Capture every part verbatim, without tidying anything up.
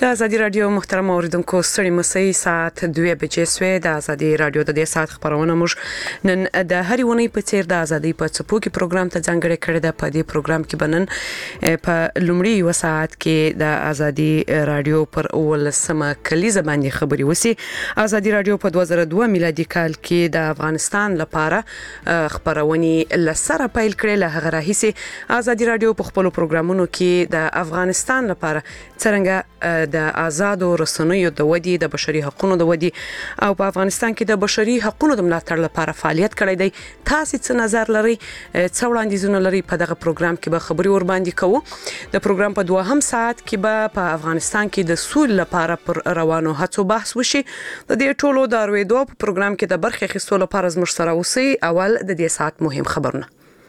د ازادي رادیو محترم اوریدونکو ستړي مسئ ساعت دوه بجې سوې د ازادي رادیو د دې ساعت خبرونه موږ نن د هرې ونې په څیر د ازادي په څپو کې پروګرام ته ځانګړی کړی دی. په دې پروګرام کې بنن په لومړي یو ساعت کې د ازادي رادیو پر ولسمه کلیزه باندې خبري وسی. ازادي رادیو په دوه زره دوه میلادي کال کې د افغانستان لپاره خبرونه لسره پیل کړل. هغه راهیسي ازادي رادیو په خپل پروګرامونو کې د افغانستان لپاره څنګه د آزادو رسنیو د ودی د بشري حقوقو د ودی او په افغانستان کې د بشري حقوقو د ملاتړ لپاره فعالیت کړی دی. تاسو څه نظر لرئ؟ څه وړاندیزونه لرئ؟ په دغه پروګرام کې به خبري ور باندې کوو. د پروګرام په دوهم ساعت کې به په افغانستان کې د سولې لپاره پر روانو هڅو بحث وشي. د دې ټولو د اړوندو په پروګرام کې د برخې اخیستلو لپاره زموږ سره اوسئ. اول د دې ساعت مهم خبرونه.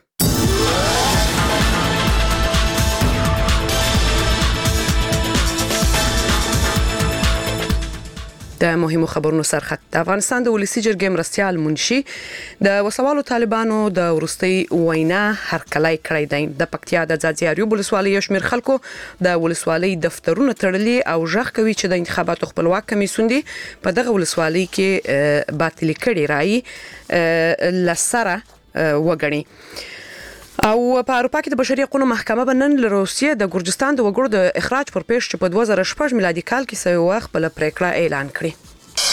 د مهمو خبرونو سرخط. د افغانستان د ولسی جرګې مرستيال منشي د وسوالو طالبانو د ورستي وینا هرکلای کړی دی. د پکتیا د ځاځیاریو ولسوالۍ شمیر خلکو د ولسوالۍ دفترونه تړلي او ژغ کوي چې د انتخاباتو خپلواک کمیسیون دی په دغه ولسوالۍ کې باطل کړي رائے لسره وګڼي. او په اروپا کې د بشري حقوقو محکمه بنن له روسیې د ګورجستان د وګړو د اخراج پر پیښ چې په دوه زره شپږ میلادي کال کې سوي وخت بل پریکړه اعلان کړې.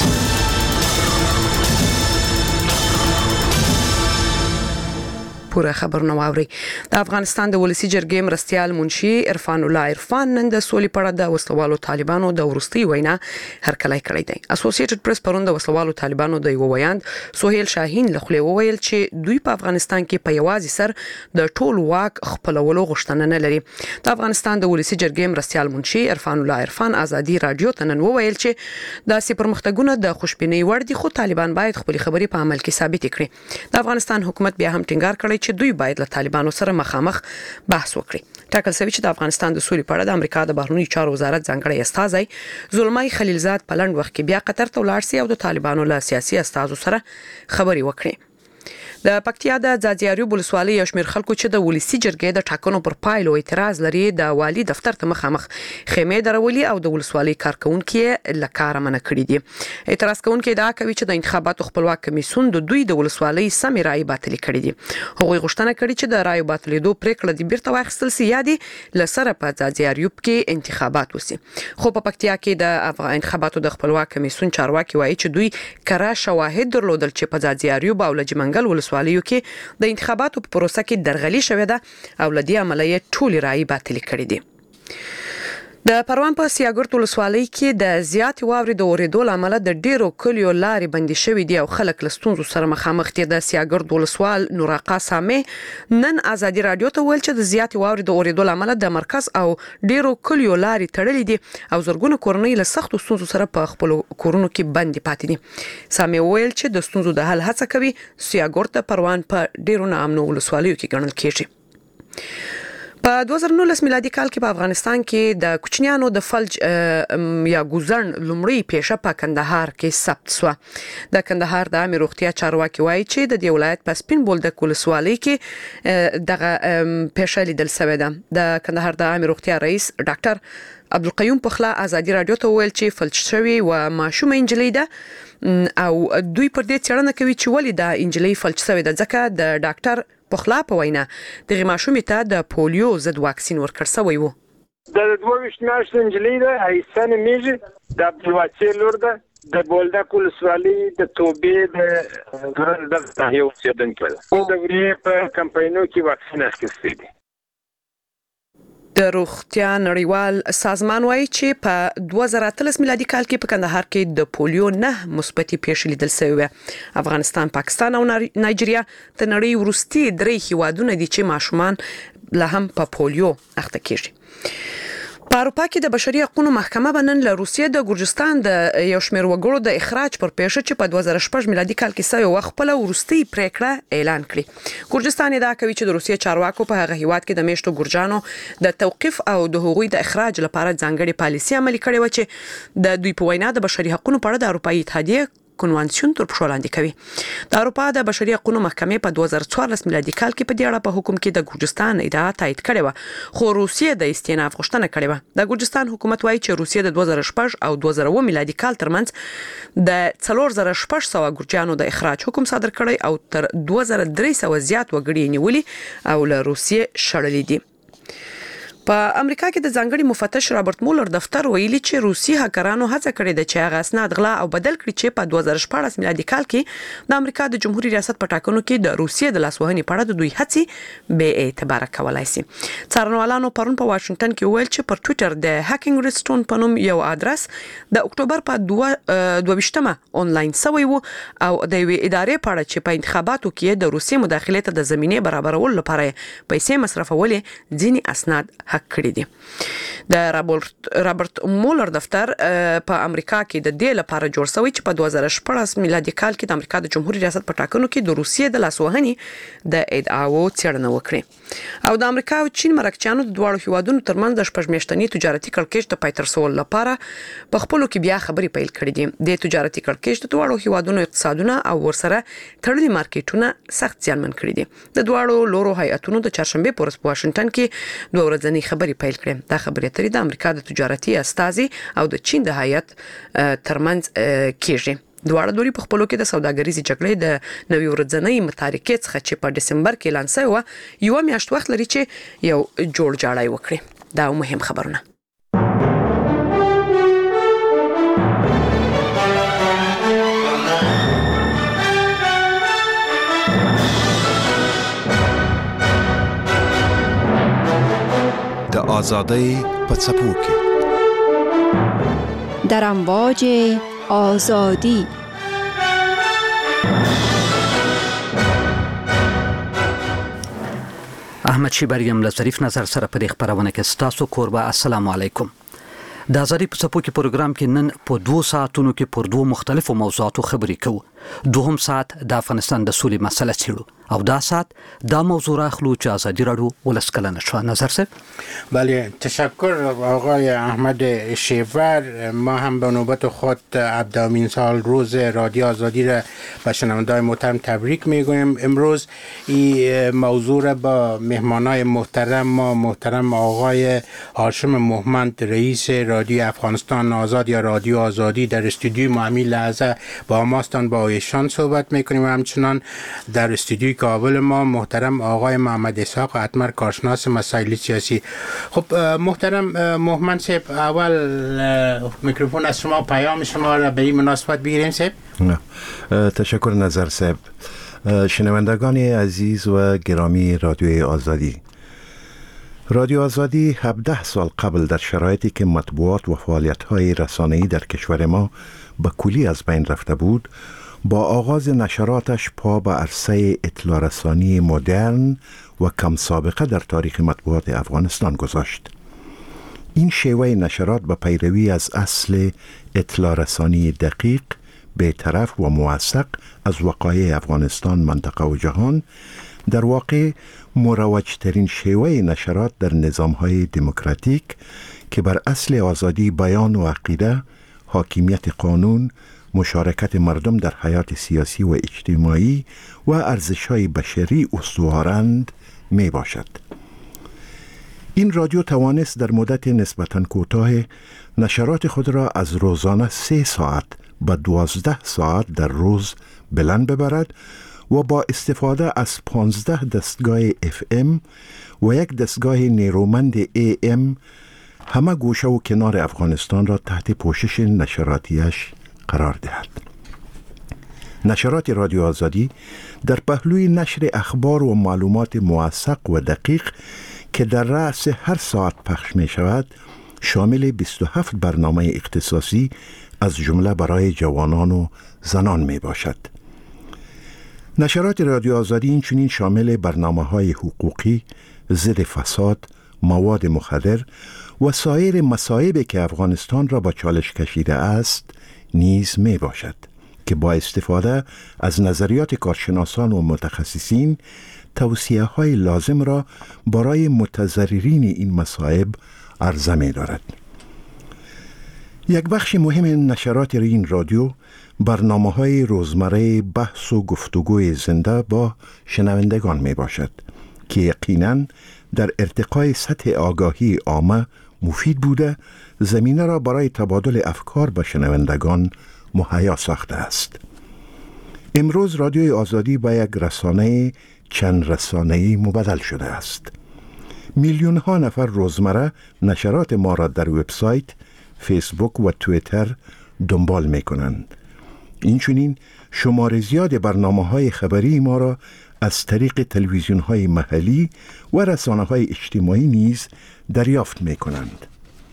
پوره خبرونه واوري. د افغانستان د ولسی جرګې مرستيال منشي عرفان الله عرفان نن د سولې په اړه د وسلوالو طالبانو د ورستي وینا هرکلای کړی دی. اسوسییټډ پریس پرون د وسلوالو طالبانو د یو ویاند سهیل شاهین له خلې وویل چې دوی په افغانستان کې په یوازې سر د ټول واک خپلولو غوښتنه نه لري. د افغانستان د ولسی جرګې مرستيال منشي عرفان الله عرفان ازادي رادیو ته نن وویل چې د سي پرمختګونو د خوشبینۍ وړ دي خو طالبان باید خپل خبرې په عمل کې ثابت کړي. د افغانستان حکومت بیا هم ټینګار کړی چې دوی باید له طالبانو سره مخامخ بحث وکړي. ټاکل شوی چې د افغانستان د سولې په اړه د امریکا د بهرنی چارو وزارت ځانګړی استازی زلمای خلیلزاد په لند وخت کې بیا قطر ته ولاړ سي او د طالبانو له سیاسي استازو سره خبري وکړي. د پکتیا د ځاځیاریو ولسوالۍ شمیر خلکو چې د ولسی جرګې د ټاکنو پر پایلو اعتراض لري د والی دفتر ته مخامخ خیمه درولي او د ولسوالۍ کارکونکو لکاره منع کړی دي. اعتراض کوونکي دا کوي چې د انتخاباتو خپلواک کمیسیون د دوی د ولسوالۍ سمې رائے باطل کړي دي. هغوی غوښتنه کړې چې د رائے باطلېدو پریکړه د بیرته واخیستل سي یا د لسره په ځاځیاریو کې انتخابات وسی. خو په پکتیا کې د افغان انتخاباتو د خپلواک کمیسیون چارواکي وایي چې دوی کره شواهد درلودل چې په ځاځیاریو باولج منګل ولسوالۍ سوالیو کې د انتخاباتو په پروسه کې درغلي شوې ده او لدی عملیه ټول رائے باطل کړي دي. د پروان په سیاګرد ولسوالۍ کې د زیات واوري د اوریدو لامل د ډیرو کلیو لارې بندي شوې دي او خلک لستونزو سره مخامخ دي. د سیاګرد ولسوال نوراقا سامې نن ازادي رادیو ته ویل چې د زیات واوري د اوریدو لامل د مرکز او ډیرو کلیو لارې تړلې دي او زرګونه کورنۍ له سختو ستونزو سره په خپل کورونو کې بندي پاتې دي. سامې ویل چې د ستونزو د حل هڅه کوي. سیاګرد د پروان په ډیرو نامنو ولسوالیو کې ګڼل کیږي. په دوه زره نولس میلادي کال کې په افغانستان کې د کوچنیانو د فلج یا ګوزن لومړی پیښه په کندهار کې ثبت شو. د کندهار د عامه روغتیا چارواکي وایي چې د دې ولایت په سپین بولدک ولسوالۍ کې دغه پیښه لیدل شوې ده. د کندهار د عامه روغتیا رئیس ډاکټر عبدالقیوم پخلا ازادي رادیو ته ویل چې فلج شوی و ماشومه انجلۍ ده او دوی پر دې څرنه کوي چې ولې د انجلۍ فلج شوی ده ځکه د ډاکټر پخلا په وینا د ماشومې ته د پولیو ضد واکسین ورکړ شوی وو. د دوه ویشت میاشتې نجلۍ ده ایسان میږي د عبدالواچي لور ده د بولدک ولسوالۍ د توبې د ګران د یو اوسېدونکې ده. د ورې په کمپاینو کې واکسین اخیستی دي. د روغتیا نړیوال سازمان وایي چې په دوه زره اتلس میلادي کال کې په کندهار کې د پولیو نه مثبتې پیښې لیدل شوې. افغانستان، پاکستان او نایجیریا د نړۍ وروستي درې هیوادونه دي چې ماشومان له هم په پولیو اخته کیږي. په اروپا کې د بشري حقوقو محکمه بنن له روسیې د ګورجستان د یو شمېر وګړو د اخراج پر پیښه چې په دوه زره شپږ میلادي کال کې سوي وخت خپل ورستي پریکړه اعلان کړې. ګورجستان دا کوي چې د روسیې چارواکو په هغه هیواد کې د میشتو ګورجانو د توقيف او د هغوی د اخراج لپاره ځانګړي پالیسي عملي کړې و چې د دوی په وینا د بشري حقوقو په اړه د اروپאי اتحادیه کنوانسیون تر پښو لاندې کوي. د اروپا د بشري حقوقو محکمې په دوه زره څوارلس میلادي کال کې په دې اړه په حکم کې د ګورجستان ادعا تایید کړې و، خو روسیه د استیناف غوښتنه کړې و. د ګورجستان حکومت وایي چې روسیه د دوه زره شپږ او دوه زره اووه میلادي کال ترمنځ د څلور زره شپږ سوه ګورجانو د اخراج حکم صادر کړی او تر دوه زره درې سوه زیات وګړي نیولي او له روسیې شړلې دي. په امریکا کې د ځانګړي مفتش رابرټ مولر دفتر ویلي چې روسي هکرانو هڅه کړې ده چې هغه اسناد غلا او بدل کړي چې په دوه زره شپاړس میلادي کال کې د امریکا د جمهوریت ریاست په ټاکنو کې د روسیې د لاسوهنې په اړه د دوی هڅې بې اعتباره کولای شي. څارنوالانو پرون په واشنگټن کې ویل چې پر ټوئیټر د هاکینګ ریسټون په نوم یو ادرس د اکتوبر په دوه ویشتمه آنلاین شوی و او د یوې ادارې په اړه چې په انتخاباتو کې د روسي مداخلې ته د زمینه برابرولو لپاره پیسې مصرفولې ځینی اسناد حق کړی دي. د رابرټ رابرټ مولر دفتر په امریکا کې د دې لپاره جوړ شوی چې په دوه زره شپاړس میلادي کال کې د امریکا د جمهوریت ریاست په ټاکنو کې د روسیې د لاسوهنې د ادعاو څېړنه وکړي او د امریکا او چین مرکچیانو د دوه هیوادونو ترمنځ د شپږ میاشتني تجارتي کړکېچ د پایترسول لپاره په خپلو کې بیا خبرې پیل کړې دي. د تجارتي کړکېچ د دوه هیوادونو اقتصادونه او ورسره تړلي مارکیټونه سخت زیانمن کړي دي. د دوه لورو هیئتونو د چهارشنبه په ورځ په واشنگټن کې دوه ورځنی خبرې پیل کړې. دا خبرې اترې د امریکا د تجارتي استازي او د چین د هیئت ترمنځ کېږي. دواړه دوی په خپلو کې د سوداګریزي جګړې د نوي ورځنۍ متارکې څخه چې په دسمبر کې اعلان شوی و یو میاشت وخت لري چې یو جوړ جاړی وکړي. دا مهم خبرونه. د آزادۍ په څپو کې در امواج آزادی احمد شیبریم له ظریف نظر سره په دې خبرونه کې ستاسو کوربه. السلام علیکم. د آزادۍ په څپو کې پروګرام کې نن په دوه ساعتونو کې پر دوه مختلفو موضوعاتو خبرې کوو. دوهم ساعت د افغانستان د سولې مسله څیړو او دا ساعت دا موضوع راخلو چې آزادی راډیو ولس کلنه شو. نظر صاحب. بله تشکر آقای احمد شیبر. ما هم به نوبت خود هفدهمین سال روز رادیو آزادی را به شنوندگان محترم تبریک میگویم. امروز این موضوع را با مهمانای محترم ما محترم آقای هاشم محمد رئیس رادیو افغانستان آزاد یا رادیو آزادی در استودیو ما همین لحظه با ماستان با ایشان صحبت میکنیم و همچنان در استودیوی کابل ما محترم آقای محمد اسحاق اتمر کارشناس مسائل سیاسی. خب محترم محمد صاحب اول میکروفون از شما پیام شما را به این مناسبت بگیریم صاحب. تشکر نظر صاحب. شنوندگان عزیز و گرامی رادیوی آزادی، رادیو آزادی هفده سال قبل در شرایطی که مطبوعات و فعالیت‌های رسانه‌ای در کشور ما به کلی از بین رفته بود، با آغاز نشراتش پا به عرصه اطلاع رسانی مدرن و کم سابقه در تاریخ مطبوعات افغانستان گذاشت. این شیوه نشرات به پیروی از اصل اطلاع رسانی دقیق، بی‌طرف و موثق از وقایع افغانستان، منطقه و جهان در واقع مروجترین شیوه نشرات در نظام‌های دموکراتیک که بر اصل آزادی بیان و عقیده، حاکمیت قانون، مشارکت مردم در حیات سیاسی و اجتماعی و ارزش‌های بشری استوارند می باشد. این رادیو توانست در مدت نسبتاً کوتاه نشرات خود را از روزانه سه ساعت به دوازده ساعت در روز بلند ببرد و با استفاده از پانزده دستگاه اف ام و یک دستگاه نیرومند ای ام همه گوشه و کنار افغانستان را تحت پوشش نشراتیش قرار دهد. نشرات رادیو آزادی در پهلوی نشر اخبار و معلومات موثق و دقیق که در رأس هر ساعت پخش می شود شامل بیست و هفت برنامه اختصاصی از جمله برای جوانان و زنان می باشد. نشرات رادیو آزادی این چنین شامل برنامه‌های حقوقی، ضد فساد، مواد مخدر و سایر مصائبی که افغانستان را با چالش کشیده است نیز می باشد که با استفاده از نظریات کارشناسان و متخصصین توصیه های لازم را برای متضررین این مصائب عرضه می دارد. یک بخش مهم نشرات این رادیو برنامه‌های روزمره بحث و گفتگوی زنده با شنوندگان می باشد که یقیناً در ارتقای سطح آگاهی عامه مفید بوده، زمینه را برای تبادل افکار با شنوندگان مهیا ساخته است. امروز رادیوی آزادی به یک رسانه چند رسانه‌ای مبدل شده است. میلیون ها نفر روزمره نشرات ما را در وبسایت، فیسبوک و توییتر دنبال می کنند. اینچنین شمار زیاد برنامه‌های خبری ما را از طریق تلویزیون‌های محلی و رسانه‌های اجتماعی نیز دریافت می کنند.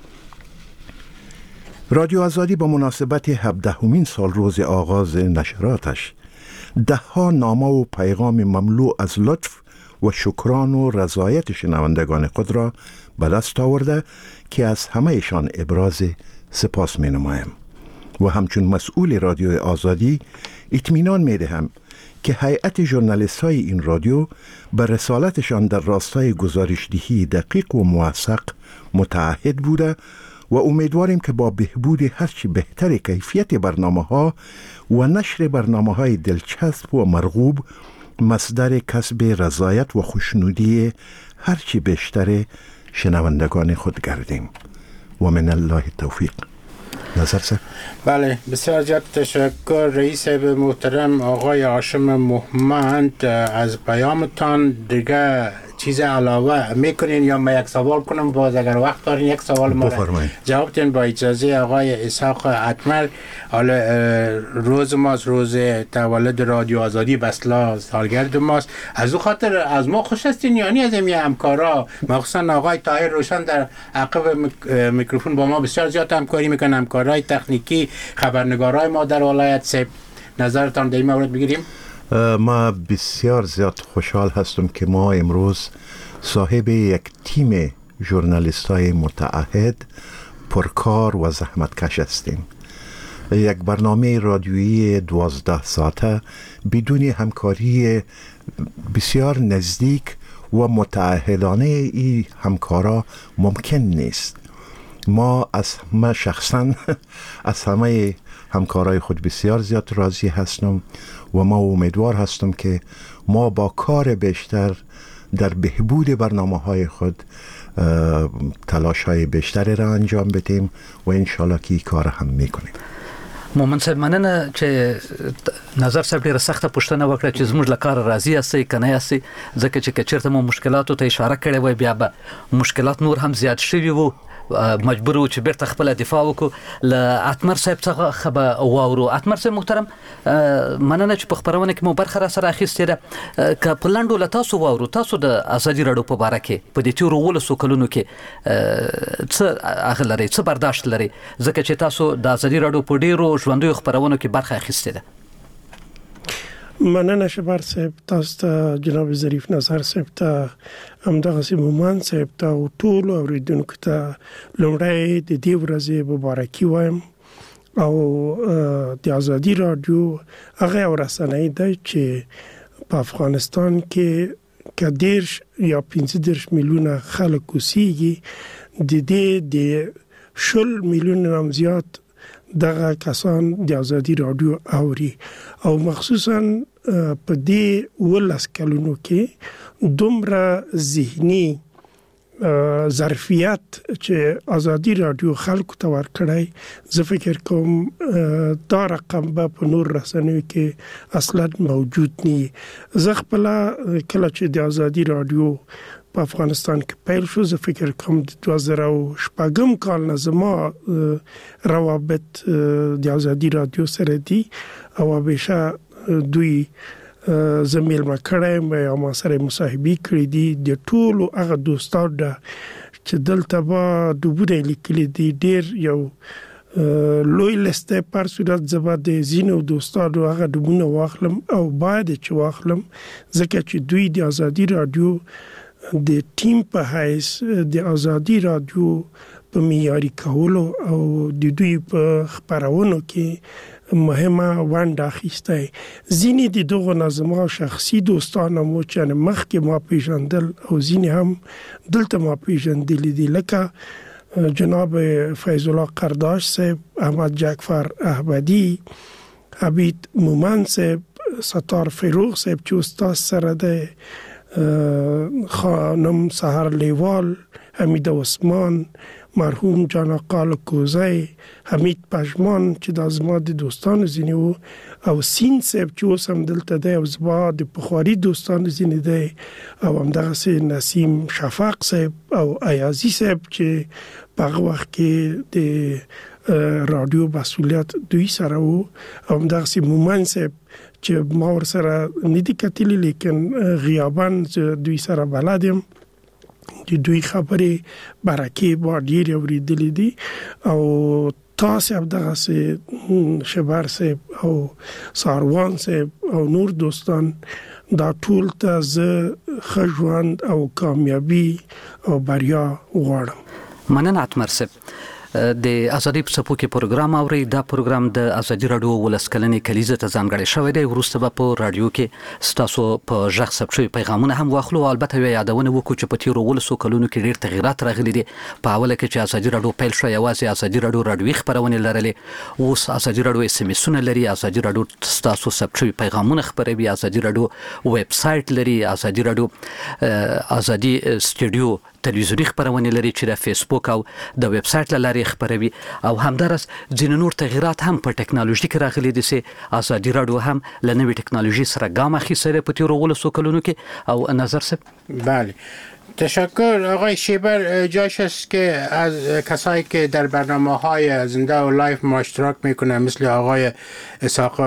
رادیو آزادی با مناسبت هفدهمین سال روز آغاز نشراتش ده ها نامه و پیغام مملو از لطف و شکران و رضایت شنوندگان خود را به دست آورده که از همهشان ابراز سپاس می نمایم و همچون مسئول رادیو آزادی اطمینان می دهم که هیئت ژورنالیست های این رادیو به رسالتشان در راستای گزارشدهی دقیق و موثق متعهد بوده و امیدواریم که با بهبود هرچی بهتر کیفیت برنامه ها و نشر برنامه های دلچسب و مرغوب مصدر کسب رضایت و خوشنودی هرچی بیشتر شنوندگان خود گردیم و من الله توفیق. نظر سر؟ بله، بسیار زیاد تشکر رئیس محترم آقای هاشم محمد. از پیامتان دیگه چیز علاوه میکنین یا من یک سوال کنم؟ باز اگر وقت دارین یک سوال ما جواب دین با اجازه آقای اسحاق اتمر. حالا روز ماست، روز تولد رادیو آزادی، بسلا سالگرد ماست. از او خاطر از ما خوش هستین یعنی از این همکارا، مخصوصا آقای طاهر روشن در عقب میکروفون با ما بسیار زیاد همکاری میکنن، همکارای تکنیکی، خبرنگارای ما در ولایت. سب نظرتان در این مورد بگیریم؟ ما بسیار زیاد خوشحال هستم که ما امروز صاحب یک تیم ژورنالیستای متعهد، پرکار و زحمتکش هستیم. یک برنامه رادیویی دوازده ساعته بدون همکاری بسیار نزدیک و متعهدانه ای همکارا ممکن نیست. ما از همه شخصا از همه همکارای خود بسیار زیاد راضی هستم و ما امیدوار هستم که ما با کار بیشتر در بهبود برنامه‌های خود تلاش‌های بیشتری را انجام بدیم و انشالله که این کار هم میکنیم. مومن صاحب مننه چې نظر صاحب ډیره سخته پوښتنه وکړه چې زموږ لکار راضی یاستئ کنه یاستئ، ځکه چې کچرته مو مشکلاتو ته اشاره کړې وای بیا به مشکلات نور هم زیات شوي وو، مجبور و چې بیرته خپل دفاع وکړو. له اتمر صاحب څخه خبر واورو. اتمر صاحب محترم، مننه چې په خبرونه کې مو برخه را سره اخیستې ده. که په لاندو له تاسو واورو، تاسو د ازادي راډیو په باره کې په دې تیرو ولسو کلونو کې څه هغه لري، څه برداشت لري، ځکه چې تاسو د ازادي راډیو په ډیرو ژوندیو خبرونو کې برخه اخیستې ده؟ مننه شبر صاحب، تاسو ته جناب ظریف نظر صاحب ته، همدغسې مومن صاحب ته او ټولو اوریدونکو ته لومړی د دې ورځې مبارکي وایم. او د ازادي راډیو هغه یو رسنۍ ده چې په افغانستان کې که دیرش یا پنځه دېرش میلیونه خلک اوسېږي، د دې د شل میلیونه هم زیات دغه کسان د ازادي راډیو اوري، او مخصوصا په دې ولس کلونو کې دومره ذهني ظرفیت چې ازادي راډیو خلکو ته ورکړی، زه فکر کوم دا رقم به په نور رسنیو کې اصلا موجود نه. زه خپل کله چې د ازادي راډیو په افغانستان کې پیل شو، زه فکر کوم د دوه زره او شپږم کال نه زما روابط د ازادي راډیو سره دي او همیشه دوی زمیل ما کړم یا ما سره مصاحبه کړې دي. د ټولو هغه دوستانو چې دلته با دوبره لیکلي دي ډېر یو لوی لسته پر صورت زبا د زینو دوستانو هغه دونه واخلم او باید چې واخلم، ځکه چې دوی د ازادي راډیو د ټیم په حیث د ازادي راډیو په معیاري کولو او د دوی په خبرونو کې مهمه ونډه اخیسته. ځینې د دغو نظمو شخصي دوستانه مو چې مخکې ما پیژندل او ځینې هم دلته ما پیژندل دي، لکه جناب فیض الله قرداش صاحب، احمد جعفر احمدی، عبید مومن صاحب، ستار فیروغ صاحب چې استاد سره ده، خانم سحر لیوال، حمید عثمان، مرحوم جان آقا کوزی، حمید پشمان چې د زما د دوستانو ځینې وو، او سین صاحب چې اوس هم دلته دی او زما د پخواني دوستانو ځینې دی، او همدغسې نسیم شفق صاحب او ایازي صاحب چې په هغه وخت کې د رادیو مسؤلیت دوی سره وو، او همدغسې مومن صاحب چې ما ورسره نه دي کتلي لیکن غیاباً دوی سره بلد یم، چې دوی خبرې برکې با ډېرې اورېدلې دي، او تاسې همدغسې شبر صاحب او ساروان صاحب او نور دوستان، دا ټول ته زه ښه ژوند او کامیابي او بریا غواړم. مننه اتمر صاحب. د ازادي په سپو کې پروګرام اوري. دا پروګرام د ازادي رادیو ولسکلنې کلیزه ته ځانګړی شوی دی. وروسته به په رادیو کې ستاسو په ژغ ثبت شوي پیغامونه هم واخلو، او البته یو یادونه وکړو چې په تیرو ولسو کلونو کې ډېر تغیرات راغلي دي. په اوله کې چې ازادي رادیو پیل شو، یوازې ازادي رادیو رادیوي خبرونه لرلې، اوس ازادي رادیو اس ام اسونه لري، ازادي رادیو ستاسو ثبت شوي پیغامونه خبروي، ازادي رادیو ویب سایټ لري، ازادي رادیو ازادي سټوډیو تلویزیونی خبرونه لري چې د فیسبوک او د ویب سایټ لاري خبروي، او همدارس ځینې نور تغیرات هم په ټکنالوژي کې راغلي دي چې ازادي رادیو هم له نوې ټکنالوژي سره ګام اخیستی په تیرو ولسو کلونو کې. او نظر صاحب. بله، تشکر آقای شیبر. جاش است که از کسایی که در برنامه‌های زنده و لایف ما اشتراک میکنن مثل آقای اسحاق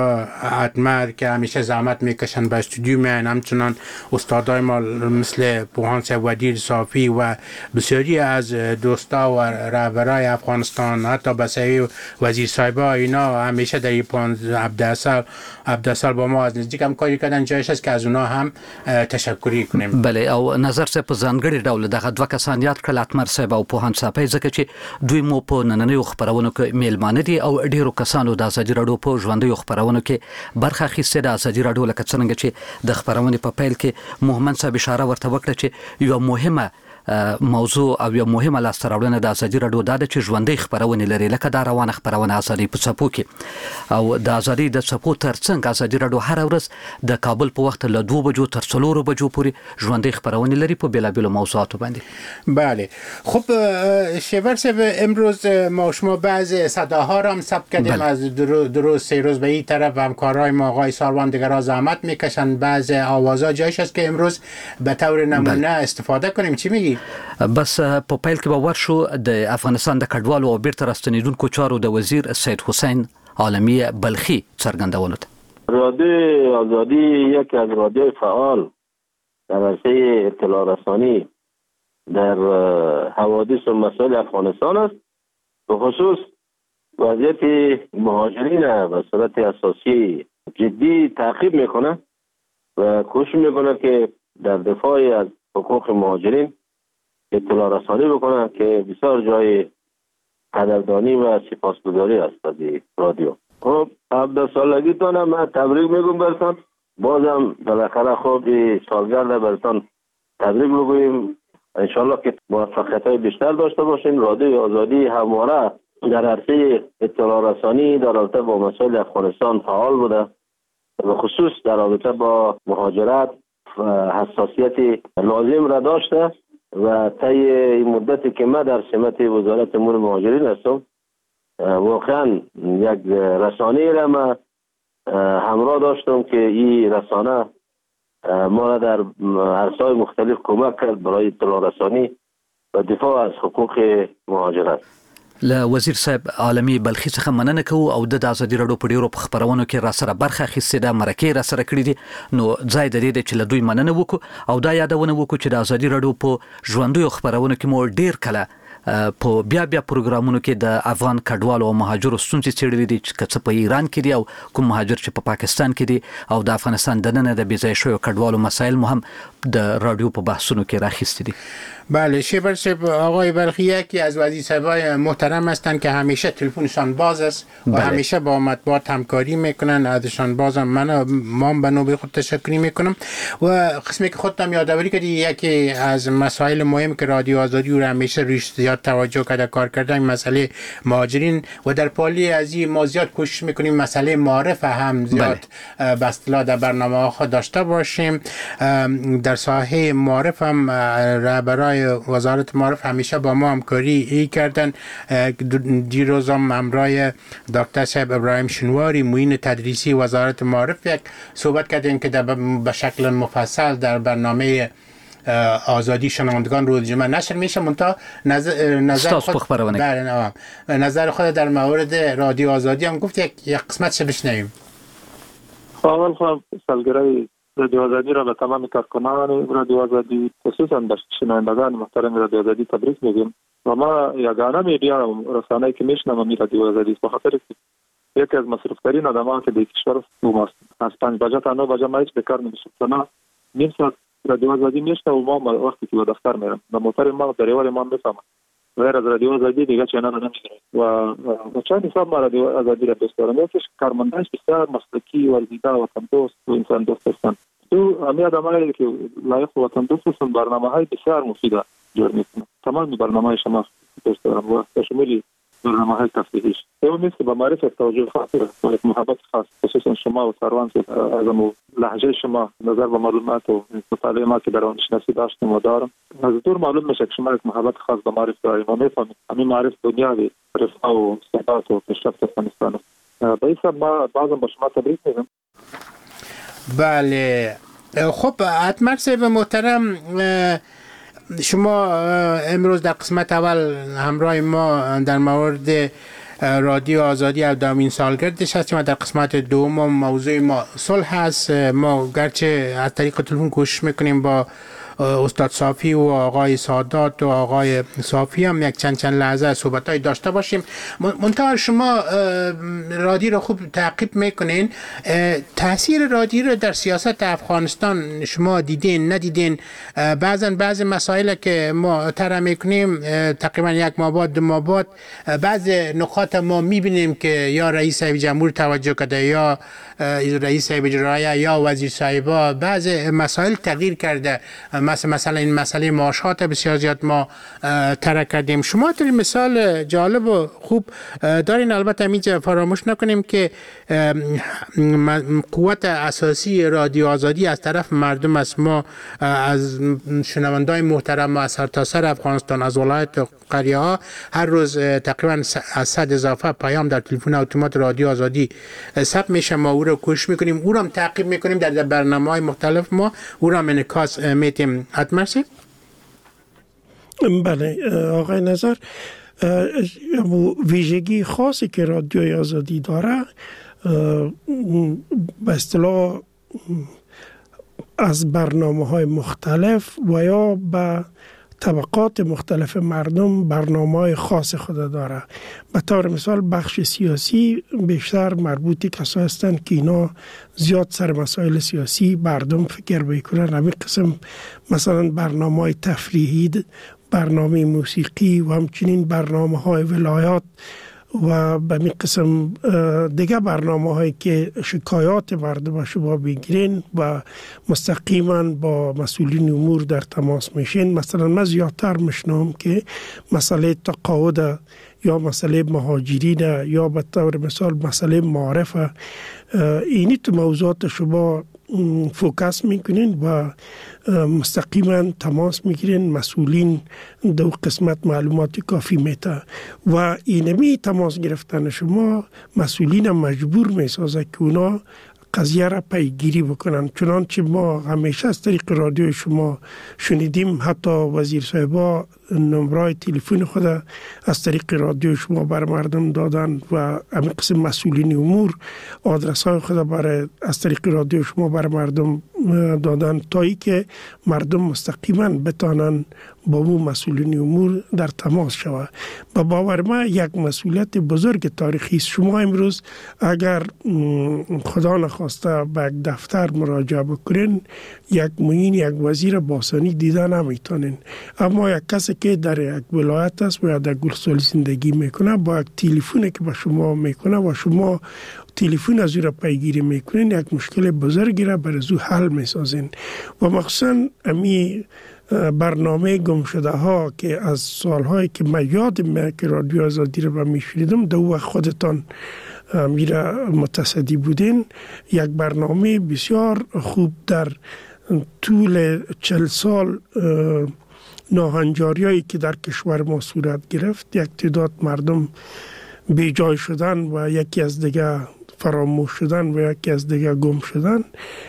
اتمر که همیشه زحمت میکشن به استودیو میان، همچنان استادای ما مثل پوهان صاحب ودیر صافی و بسیاری از دوستا و رهبرای افغانستان، حتی بسیاری وزیر صاحبا، اینا همیشه در این عبدالسال عبدالسال با ما از نزدیک هم کاری کردن. جایش است که از اونا هم تشکری کنیم. بله، او نظر صاحب په ځانګړي ډول دغه دوه کسان یاد کړل، اتمر صاحب او پوهان صاحب، ځکه چې دوی مو په نننیو خبرونو کې میلمانه دي، او ډیرو کسانو د ازادي رادیو په ژوندیو خبرونو کې برخه اخیستې ده. ازادي رادیو لکه څنګه چې د خبرونې په پیل کې محمد صاحب اشاره ورته وکړه چې یو مهمه موضوع او یو مهمه لاسته راوړنه د ازادي رادیو دا ده چې ژوندۍ خبرونه لري، لکه دا روانه خبرونه ازادي په څپو کې، او د ازادي د څپو ترڅنګ ازادي رادیو هر ورځ د کابل په وخت له دوه بجو تر څلورو بجو پورې ژوندۍ خبرونه لري په بیلابیلو موضوعاتو باندې. بله، خب شیبر صاحب، امروز ما شما بعض صداها را هم ثبت کردیم. بله. از درست سه روز به این طرف همکارای ما آقای ساروان دیگرها زحمت میکشن، بعض آوازها جایش است که امروز به طور نمونه بله. استفاده کنیم. چی میگی؟ بس په پیل کې به ورشو د افغانستان د کډوالو او بیرته راستنیدونکو چارو د وزیر سید حسین عالمی بلخی څرګندونه ده. رادیو آزادی یکی از رادیوی فعال در عرصه اطلاع رسانی در حوادث و مسائل افغانستان است. به خصوص وضعیت مهاجرین به صورت اساسی جدی تعقیب میکنه و کوشش میکنه که در دفاع از حقوق مهاجرین اطلاع رسانی بکنه که بسیار جای قدردانی و سپاسگزاری است از رادیو. خب عبدالسالگی تانم من تبریک میگم برسان، بازم بالاخره خب سالگرد برسان تبریک بگویم. انشالله که موفقیت های بیشتر داشته باشین. رادیو آزادی همواره در عرصه اطلاع رسانی در رابطه با مسائل افغانستان فعال بوده، به خصوص در رابطه با مهاجرت حساسیت لازم را داشته و طی این مدتی که من در سمت وزارت امور مهاجرین هستم واقعا یک رسانه را من همراه داشتم که این رسانه ما را در عرصه‌های مختلف کمک کرد برای اطلاع رسانی و دفاع از حقوق مهاجرت. له وزیر صاحب عالمی بلخی څخه مننه کوو، او د ازادي رادیو په ډیرو خبرونو کې را سره برخه اخیستې ده، مرکې را سره کړې دي. نو ځای د دې چې له دوی مننه وکړو، او دا یادونه وکړو چې د ازادي رادیو په ژوندیو خبرونو کې مو ډیر کله په بیا بیا پروګرامونو کې د افغان کډوالو او مهاجرو ستونزې څېړلې دي، چې څه په ایران کې دي او کوم مهاجر چې په پاکستان کې دي، او د افغانستان دننه د بې ځایه شویو کډوالو مسایل مو هم د رادیو په بحثونو کې راخیستې دي. بله، شیبر صاحب، آقای بلخی یکی از وزیر صاحبای محترم هستند که همیشه تلفنشان باز است و بله. همیشه با مطبوعات همکاری میکنن. ازشان بازم من ما به نوبه خود تشکر میکنم. و قسمی که خودتم یادآوری کردی، یکی از مسائل مهم که رادیو آزادی رو همیشه روش زیاد توجه کرده کار کردن مسئله مهاجرین و در پالی از این ما زیاد کوشش میکنیم مسئله معارف هم زیاد به اصطلاح در برنامه خود داشته باشیم. در ساحه معارف هم رهبرای وزارت معارف همیشه با ما همکاری ای کردن. دیروز هم همراه دکتر صاحب ابراهیم شنواری معین تدریسی وزارت معارف یک صحبت کردیم که به شکل مفصل در برنامه آزادی شنوندگان روز جمعه نشر میشه. منتها نظر نظر خود بله نظر خود در مورد رادیو آزادی هم گفت یک یک قسمتش بشنویم. اول خواهم سالگرد رادیو آزادی را به تمام کارکنان رادیو آزادی خصوصا به شنوندگان محترم رادیو آزادی تبریک میگیم و ما یگانه میدیا رسانه‌ای که میشنم می رادیو آزادی است، بخاطر که یکی از مصرف ترین آدم‌ها که در کشور ماست. از پنج بجه تا نه بجه ما هیچ بکار نمیشه. تا نیم ساعت رادیو آزادی میشنم و ما وقتی که به دفتر میرم و موتور ما در ایوان ما میفهمم غیر از رادیو آزادی دیگه چنان نمیگیره و و چند حساب ما رادیو آزادی را دوست دارم. یکیش کارمندانش بسیار مسلکی ورزیده و وطن دوست و انسان دوست هستند. تو همه آدمایی که لایق وطن دوست هستند برنامه‌های بسیار مفید جور میکنند. تمام برنامه‌های شما دوست دارم و به شمول برنامه‌های تفریحیش. اون نیست که با معرفت توجه خاص و محبت خاص خصوصا شما و سروان از لهجه شما نظر به معلومات و مطالعه ما که در آن شناسی داشتیم و دارم از دور معلوم میشه که شما یک محبت خاص به معرفت دارید و میفهمید همین معرفت دنیاوی رفاه و ثبات و پیشرفت افغانستان است. به این سبب ما بعضا با شما تبریک میگم. بله خب اتمر صاحب محترم، شما امروز در قسمت اول همراه ما در مورد رادیو آزادی هفدهمین سالگردش هستیم و در قسمت دوم موضوع ما صلح هست. ما گرچه از طریق تلفن کوشش میکنیم با استاد صافی و آقای سادات و آقای صافی هم یک چند چند لحظه صحبت‌های داشته باشیم. منتها شما رادیو رو خوب تعقیب میکنین، تاثیر رادیو رو در سیاست افغانستان شما دیدین ندیدین؟ بعضن بعض مسائل که ما طرح میکنیم تقریبا یک ماه بعد دو ماه بعد بعض نکات ما میبینیم که یا رئیس صاحب جمهور توجه کرده یا رئیس صاحب اجرایی یا وزیر صاحبا بعض مسائل تغییر کرده. مثلا مثلا این مسئله معاشات بسیار زیاد ما طرح کردیم. شما در مثال جالب و خوب دارین. البته اینجا فراموش نکنیم که قوت اساسی رادیو آزادی از طرف مردم است. ما از شنوندای محترم از سرتاسر افغانستان از ولایت و قریه ها هر روز تقریبا از صد اضافه پیام در تلفن اتومات رادیو آزادی ثبت میشه. ما او رو کوشش میکنیم، او رو هم تعقیب میکنیم در برنامه‌های مختلف ما او رو هم انعکاس میتیم. اتمرسی؟ بله آقای نظر، ویژگی خاصی که رادیوی آزادی داره به اصطلاح از برنامه‌های مختلف و یا به طبقات مختلف مردم برنامه‌های خاص خود داره. به طور مثال بخش سیاسی بیشتر مربوطی کسایی هستند که اینا زیاد سر مسائل سیاسی مردم فکر میکنن. همین قسم مثلا برنامه‌های تفریحی، برنامه موسیقی و همچنین برنامه‌های ولایات و به می قسم دیگه برنامه هایی که شکایات مردم شما بگیرین و مستقیما با مسئولین امور در تماس میشین. مثلا من زیادتر میشنم که مسئله تقاعد یا مسئله مهاجرین یا به طور مثال مسئله معارف، اینی تو موضوعات شما فوکس میکنین و مستقیما تماس میگیرین. مسئولین دو قسمت معلومات کافی میته و اینمی تماس گرفتن شما مسئولین مجبور میسازه که اونا قضیه را پیگیری بکنن. چنانچه ما همیشه از طریق رادیو شما شنیدیم حتی وزیر صاحبا نمبرای تلفن خود از طریق رادیو شما بر مردم دادن و همین قسم مسئولین امور آدرس های خود برای از طریق رادیو شما بر مردم دادن تا ای که مردم مستقیما بتانن با اون مسئولین امور در تماس شود. با باور ما یک مسئولیت بزرگ تاریخی است. شما امروز اگر خدا نخواسته به یک دفتر مراجعه بکنین یک معین یک وزیر باسانی دیده نمیتونین، اما یک کسی که در یک ولایت است و یا در گلسولی زندگی میکنه با یک تلفنی که به شما میکنه و شما تلفن از او را پیگیری میکنین یک مشکل بزرگی را بر از او حل میسازین و مخصوصا امی برنامه گم شده ها که از سالهایی که من یادم که رادیو آزادی را میشنیدم دو وقت خودتان میره متصدی بودین، یک برنامه بسیار خوب در طول چل سال ناهنجاری هایی که در کشور ما صورت گرفت، یک تعداد مردم بیجای شدن و یکی از دیگه فراموش شدن و یکی از دیگه گم شدن.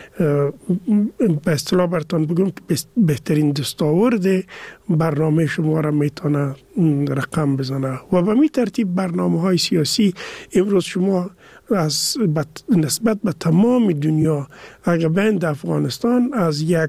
به اصطلاح براتون بگم که بهترین دستاورد برنامه شما را میتونه رقم بزنه و به می ترتیب برنامه های سیاسی امروز شما از نسبت به تمام دنیا اگر بین افغانستان از یک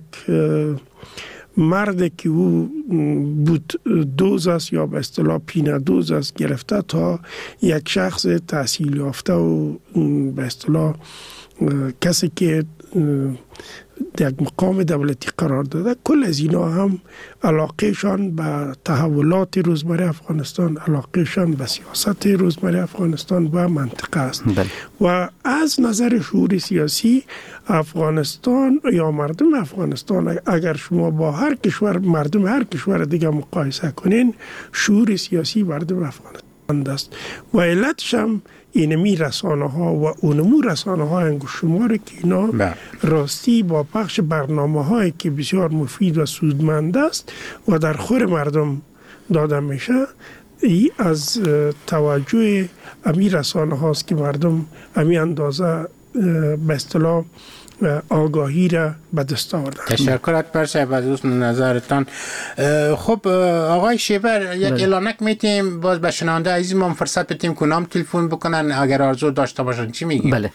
مرد که او بود دوز است یا به اصطلاح پینه دوز است گرفته تا یک شخص تحصیل یافته و به اصطلاح کسی که یک مقام دولتی قرار داده، کل از اینا هم علاقهشان به تحولات روزمره افغانستان، علاقهشان به سیاست روزمره افغانستان و منطقه است. بله. و از نظر شعور سیاسی افغانستان یا مردم افغانستان اگر شما با هر کشور مردم هر کشور دیگه مقایسه کنین، شعور سیاسی مردم افغانستان است و علتش هم اینمی رسانه ها و اونمو رسانه ها انگوش شماره که اینا بله. راستی با پخش برنامه هایی که بسیار مفید و سودمند است و در خور مردم داده میشه، ای از توجه امی رسانه هاست که مردم امی اندازه به اصطلاح آگاهی را به دست آورده. تشکر اکبر صاحب از حسن نظرتان. خب آقای شیبر یک اعلانک میتیم باز به شنونده عزیز ما فرصت بدیم که نام تلفن بکنن اگر آرزو داشته باشن. چی میگیم؟ بله.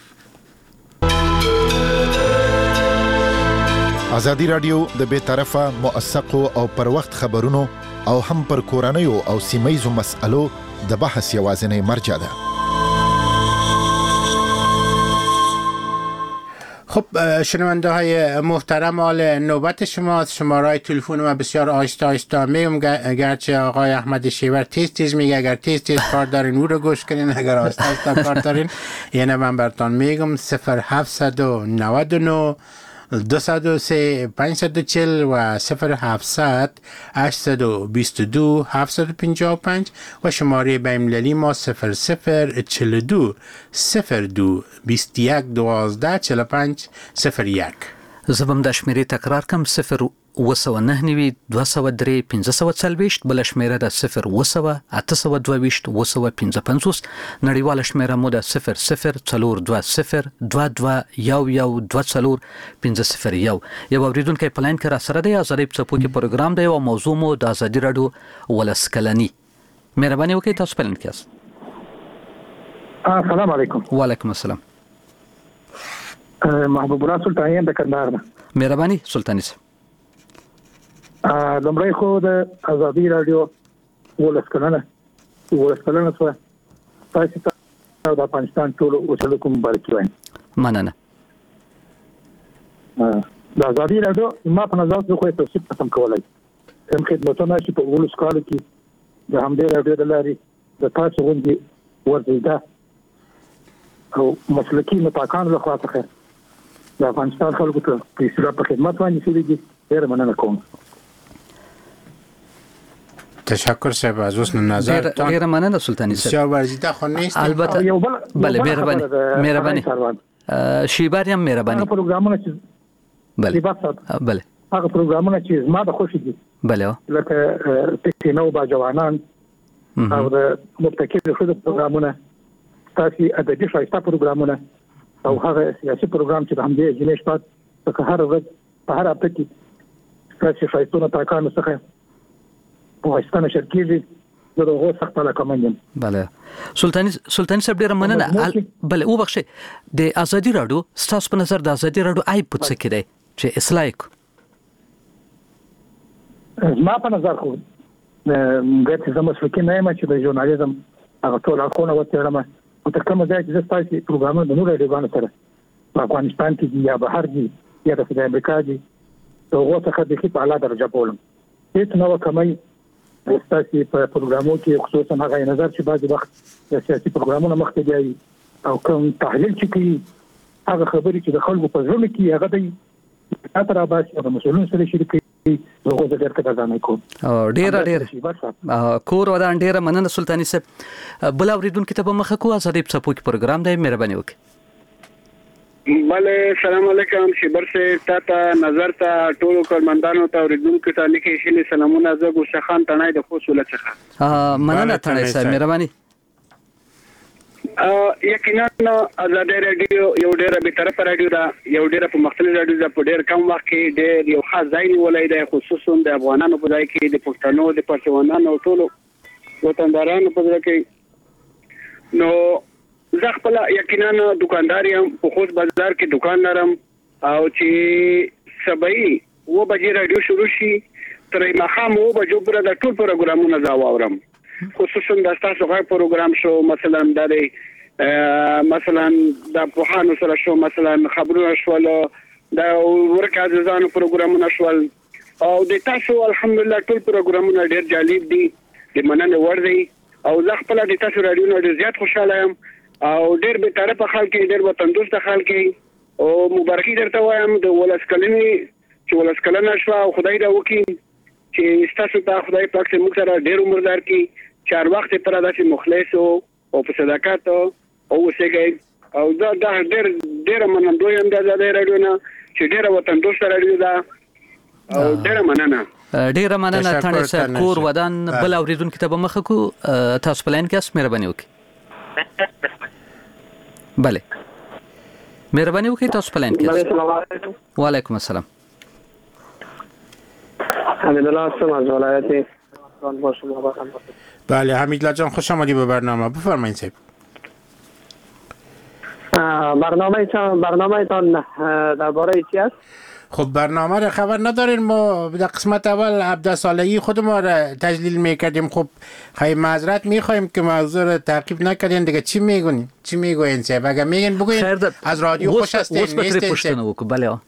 آزادی رادیو د به طرفه موثق او پر وخت خبرونو او هم پر کورنیو او سیمایزو مسالو د بحث یوازینی مرجع ده. خب شنونده های محترم، حال نوبت شماست. شماره تلفن ما بسیار آهسته آهسته میگم، گرچه آقای احمد شیور تیز تیز میگه اگر تیز تیز کار دارین او رو گوش کنین، اگر آهسته آهسته کار دارین یعنی من براتون میگم صفر هفتصد و نود و نه دویست و سه پانصد و چهل و صفر هفتصد هشتصد و بیست و دو هفتصد و پنجاه و پنج و شماره بین‌المللی ما صفر صفر چهل و دو صفر دو بیست و یک دوازده چهل و پنج صفر یک. زبم د شمیرې تکرار کم صفر اوه سوه نهه نوي دوه سوه درې پنځه سوه څلوېښت، بله شمیره د صفر اوه سوه اته سوه دوه ویشت اوه سوه پنځه پنځوس، نړیواله شمیره مو د صفر صفر څلور دوه صفر دوه دوه یو یو دوه څلور پنځه صفر یو. یو اورېدونکی په لاین کې را سره دی. ازادۍ په څپو کې پروګرام دی او موضوع مو د ازادي راډیو ولس کلني. مهرباني وکړئ تاسو په لاین کې یاست. السلام علیکم. وعلیکم السلام. محبوب الله سلطاني د کندهار نه. مهرباني سلطاني صاحب. لمړی خو د ازادي راډیو ولس کلنه ولس کلنه څه تاسو ته د افغانستان ټول اوسېدونکو مبارکي وایم. مننه. د ازادي راډیو ما په نظر زه خو تاسو ته سم کولای هم خدمتونه چې په ولس کال کې د همدې راډیو د لارې د تاسو غونډې ورزیده او مسلکي متقان له خوا څخه د افغانستان خلکو ته په اصطلاح په خدمت باندې شوي. ډېر مننه کوم. تشکر صاحب از حسن نظرتان. ډېر مننه سلطاني صاحب. بسیار ورزیده خو نیست. البته بله مهرباني مهرباني شیبر هم مهرباني. هغه پروګرامونه چې بله بله هغه پروګرامونه چې زما د خوښې دي بله لکه پښتنو باجوانان او د مبتکر ښځو پروګرامونه، تاسو ادبي ښایسته پروګرامونه او هغه سیاسي پروګرام چې د همدې جنیش پات په هر ورځ په هر هفته کې تاسو ښایستونه تاکانو څخه په واسطه شرکیږي زه د هغو سخت علاقمند یم. بله سلطاني سلطاني صاحب ډېره مننه. بله وبخښئ د ازادي راډیو ستاسو په نظر د ازادي راډیو عیب په څه کې دی چې اصلاح یې کړو؟ زما په نظر خو ګټې زه مسلکي نه یم چې د ژورنالیزم هغه ټول حقونه وڅېړم او تر کومه ځایه چې زه ستاسې پروګرامونه د نورو راډیوګانو سره په افغانستان کې دي یا بهر دي یا د خدای امریکا دي د هغو څخه بیخي په اعلی درجه بولم. هېڅ نه وه کمی ستاسې په پروګرامو کې خصوصا هغه نظر چې بعضې وخت د سیاسي پروګرامونه مخکې بیایي او کوم تحلیل چې کوي هغه خبرې چې د خلکو په ژوند کې هغه دی تاسو را باسي هغه مسؤلین سره شریکي زه غواړم ډېر کتابونه کوم ډېر ډېر کور ودان ډېر مننه سلطاني صاحب بل اوریدونکو ته به مخه کو ازادي په سپوږ پروګرام دی مهرباني وکړئ بله السلام علیکم شیبر صاحب تاسو نظر ته ټول کارمندانو ته اوریدونکو ته لیکي شي سلامونه زه ګوشه خان تنای د خوشوله څخه مننه تنای صاحب مهرباني یقینا ازادي رادیو یو ډېر به طرف رادیو دا یو ډېر په مختلف رادیو دا په ډېر کم وخت کې ډېر یو خاص ځای نیولای دی خصوصا د افغانانو په ځای کې د پښتنو د پښتونانو ټولو وطندارانو په ځای کې نو زه خپل یقینا دکاندار یم په خوست بازار کې دکان لرم او چې سبای و بجې رادیو شروع شي ترې مخام و بجو پر د ټول پروګرامونو زاو اورم خصوصا د تاسو غږ پروګرام شو مثلا د مثلا د پوهانو سره شو مثلا خبرونه شول د ورکه عزیزانو پروګرامونه شول او د تاسو الحمدلله ټول پروګرامونه ډېر جالب دي د مننه ور دي او زه خپل د تاسو رادیو نه زیات خوشاله یم او ډېر به طرفه خلک ډېر وطندوست خلک او مبارکي درته وایم د ولس کلنی چې ولس کلنه شو او خدای دا وکي چې تاسو ته خدای پاک ته موږ سره ډېر عمر درکړي چار وخت پر داسې مخلص او په صداقت او وسګي او دا د ډېر ډېر منندوی هم د ازادي رادیو نه چې ډېر وطندوست رادیو دا او ډېر مننه ډېر مننه تنه صاحب کور ودان بل اوریدونکو ته به مخه کو تاسو پلان کې اس مهرباني وکړئ بله مهرباني وکړئ تاسو پلان کې وعلیکم السلام حمید الله هستم از ولایت بله حمید الله جان خوش آمدید به برنامه بفرمایید صاحب برنامه تان برنامه تان درباره چی است خب برنامه رو خبر ندارین ما در قسمت اول عبد صالحی خود ما را تجلیل میکردیم خب خیلی معذرت میخوایم که موضوع رو تعقیب نکردین دیگه چی میگونین چی میگوین صاحب اگر میگین بگوین از رادیو خوش هستین نیستین صاحب بله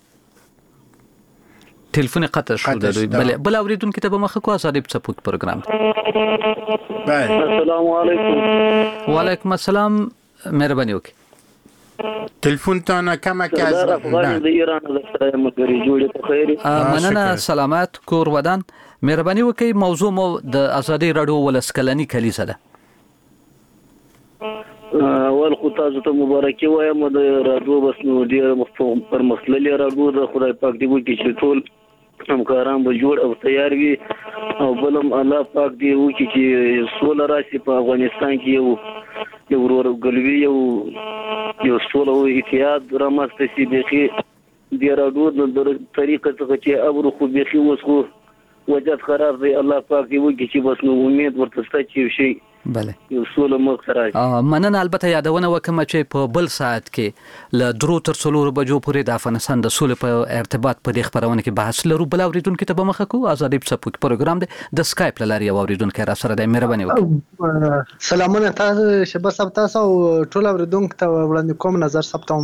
تلفن قطع شو دروي بل بل اوریدونکو ته به مخه کو ازادي په سپوږ پروګرام بله السلام علیکم وعلیکم السلام مهرباني وکړئ تلفن تان کم که از د ایران د سره مګری جوړه په خیر مننه سلامات کور ودان مهرباني وکړئ موضوع مو د ازادي رادیو ولسکلنی کلیسه ده اول خو تاسو ته مبارکي وایم د رادیو بس نو ډیر مفهوم پر مسلې رادیو د خدای پاک دی وکړي چې ټول همکاران به جوړ او تیار وي او بلم الله پاک دی وکړي چې سوله راشي په افغانستان کې یو یو ورورګلوي یو یو سوله او اتحاد رامنځته شي بخي د رادیو د طریقه څخه چې ابرو خو بخي اوس خو وضعیت خراب دی الله پاک دی وکړي چې بس نو امید ورته ستاسو شي بله یو سوله مخ راځي مننه البته یادونه وکم چې په بل ساعت کې ل درو تر څلور بجو پورې د افغانستان د سولې په ارتباط په دې خبرونه کې بحث لرو بل اوریدونکو ته به مخه کو ازادي په سپوږ پروګرام دی د سکایپ لاري اوریدونکو را سره د مهرباني وکړئ سلامونه تاسو شبه سب تاسو ټول اوریدونکو ته وړاندې کوم نظر ثبتوم